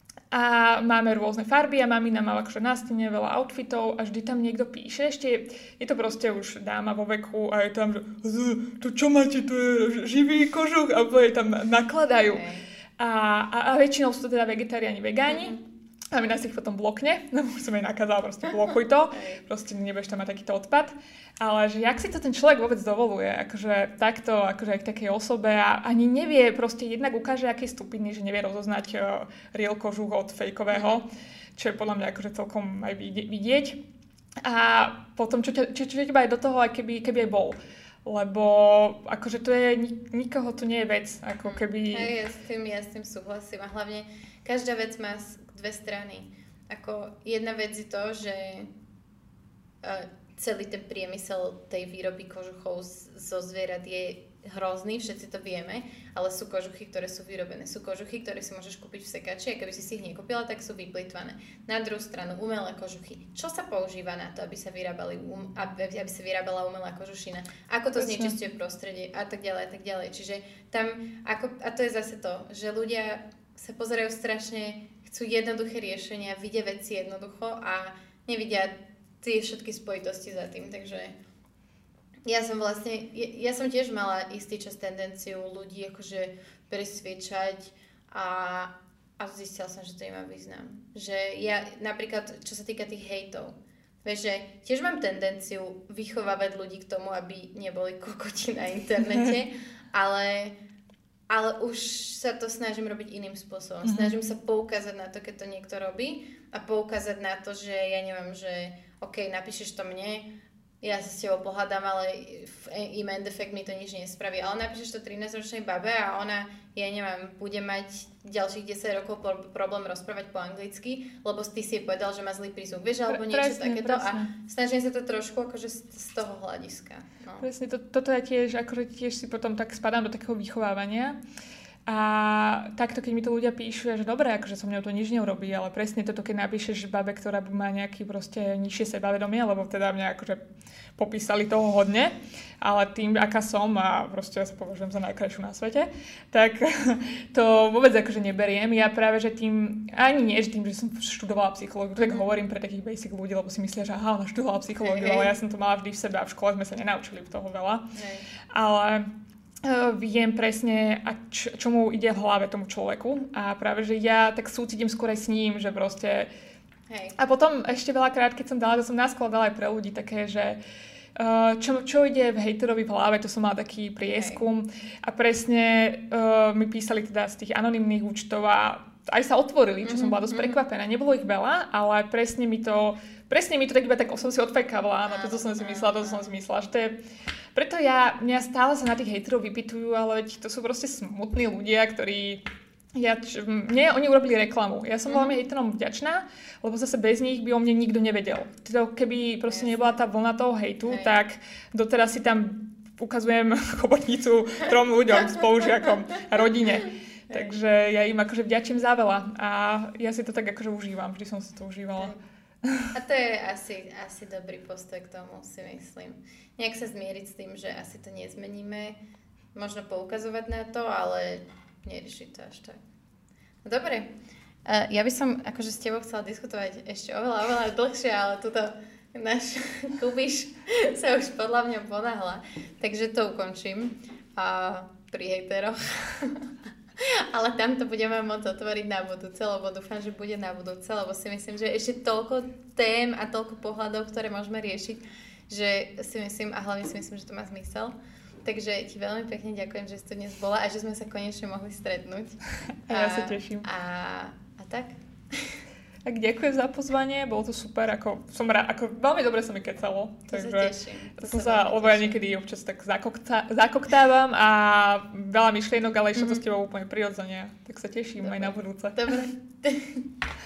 A máme rôzne farby a mamina má akože na stene veľa outfitov a vždy tam niekto píše, ešte je to proste už dáma vo veku a je tam, že to čo máte, to je živý kožuch a je tam nakladajú. Okay. A, a, a väčšinou sú to teda vegetariáni, vegáni. Mm-hmm. a mi nás ich potom blokne, no už som jej nakázala, proste blokuj to, proste nebudeš tam mať takýto odpad. Ale že jak si to ten človek vôbec dovoluje, akože takto, akože aj k takej osobe a ani nevie, proste jednak ukáže, aký je stupidný, že nevie rozoznať uh, real kožuch od fejkového, čo je podľa mňa akože celkom aj vidieť. A potom, čo ťa, čo, čo ťa aj do toho, aj keby, keby aj bol. Lebo akože to je, nikoho to nie je vec, ako keby... Hej, ja s tým, ja s tým súhlasím a hlavne každá vec má dve strany. Ako jedna vec je to, že uh, celý ten priemysel tej výroby kožuchov zo zvierat je hrozný, všetci to vieme, ale sú kožuchy, ktoré sú vyrobené. Sú kožuchy, ktoré si môžeš kúpiť v sekači a keby si si ich nekúpila, tak sú vyplýtvané. Na druhú stranu umelé kožuchy. Čo sa používa na to, aby sa vyrábali um, aby, aby sa vyrábala umelá kožušina? Ako to znečisťuje prostredie a tak ďalej a tak ďalej. Čiže tam, ako, a to je zase to, že ľudia sa pozerajú strašne, chcú jednoduché riešenia, vidia veci jednoducho a nevidia tie všetky spojitosti za tým, takže ja som vlastne, ja, ja som tiež mala istý čas tendenciu ľudí akože presviečať a, a zistila som, že to nemá význam. Že ja napríklad, čo sa týka tých hejtov, vieš, že tiež mám tendenciu vychovávať ľudí k tomu, aby neboli kokoti na internete, ale, ale už sa to snažím robiť iným spôsobom. Snažím sa poukázať na to, keď to niekto robí a poukázať na to, že ja neviem, že OK, napíšeš to mne, ja sa s tebou pohľadám, ale im end effect mi to nič nespraví. Ale napíšeš to trinásťročnej babe a ona, ja neviem, bude mať ďalších desať rokov problém rozprávať po anglicky, lebo ty si jej povedal, že má zlý prízvuk. Vieš, alebo niečo presne, takéto. Presne. A snažím sa to trošku akože z, z toho hľadiska. No. Presne, to, toto ja tiež, akože tiež si potom tak spadám do takého vychovávania. A takto, keď mi to ľudia píšu, že dobre, akože so mňou to nič neurobí, ale presne toto, keď napíšeš babe, ktorá má nejaký proste nižšie sebavedomie, lebo teda mňa akože popísali toho hodne, ale tým, aká som a proste ja sa považujem za najkrajšiu na svete, tak to vôbec akože neberiem. Ja práve, že tým, ani nie, že tým, že som študovala psychológiu, tak hovorím pre takých basic ľudí, lebo si myslia, že aha, ona študovala psychológiu, ale ja som to mala vždy v sebe a v škole sme sa nenaučili toho veľa. Ale Uh, viem presne, a č- čomu ide v hlave tomu človeku a práve, že ja tak súcitím skôr aj s ním, že proste... Hej. A potom ešte veľakrát, keď som dala, to som naskladala aj pre ľudí také, že uh, čo, čo ide v hejterovi v hlave, to som mala taký prieskum. Hej. A presne uh, mi písali teda z tých anonymných účtov a aj sa otvorili, čo mm-hmm. som bola dosť prekvapená. Nebolo ich veľa, ale presne mi to, presne mi to tak iba tak som si odfajkávala, áno, toto som si myslela, toto som si myslela, že to je... Preto ja, mňa stále sa na tých hejterov vypytujú, ale to sú proste smutní ľudia, ktorí... Ja, č- mne oni urobili reklamu. Ja som veľmi hejterom vďačná, lebo zase bez nich by o mne nikto nevedel. To, keby proste yes. nebola tá vlna toho hejtu, Hej. tak doteraz si tam ukazujem chobotnicu trom ľuďom, spolužiakom a rodine. Hej. Takže ja im akože vďačím za veľa. A ja si to tak akože užívam. Vždy som si to užívala. Hej. A to je asi, asi dobrý postoj k tomu, si myslím. Nejak sa zmieriť s tým, že asi to nezmeníme. Možno poukazovať na to, ale neriešiť to až tak. No dobre. Uh, ja by som akože s tebou chcela diskutovať ešte oveľa, oveľa dlhšie, ale tuto náš Kubiš sa už podľa mňa ponáhla. Takže to ukončím. A pri hejteroch. Ale tam to budeme môcť otvoriť na budúce, lebo dúfam, že bude na budúce, lebo si myslím, že ešte toľko tém a toľko pohľadov, ktoré môžeme riešiť, že si myslím, a hlavne si myslím, že to má zmysel. Takže ti veľmi pekne ďakujem, že si tu dnes bola a že sme sa konečne mohli stretnúť. A ja sa teším. A, a tak? Tak ďakujem za pozvanie, bolo to super, ako som rád, ako veľmi dobre sa mi kecalo. To takže sa teším. To som sa, lebo ja niekedy občas tak zakokta, zakoktávam a veľa myšlienok, ale išlo to s tebou úplne prirodzene. Tak sa teším dobre. Aj na budúce. Dobre.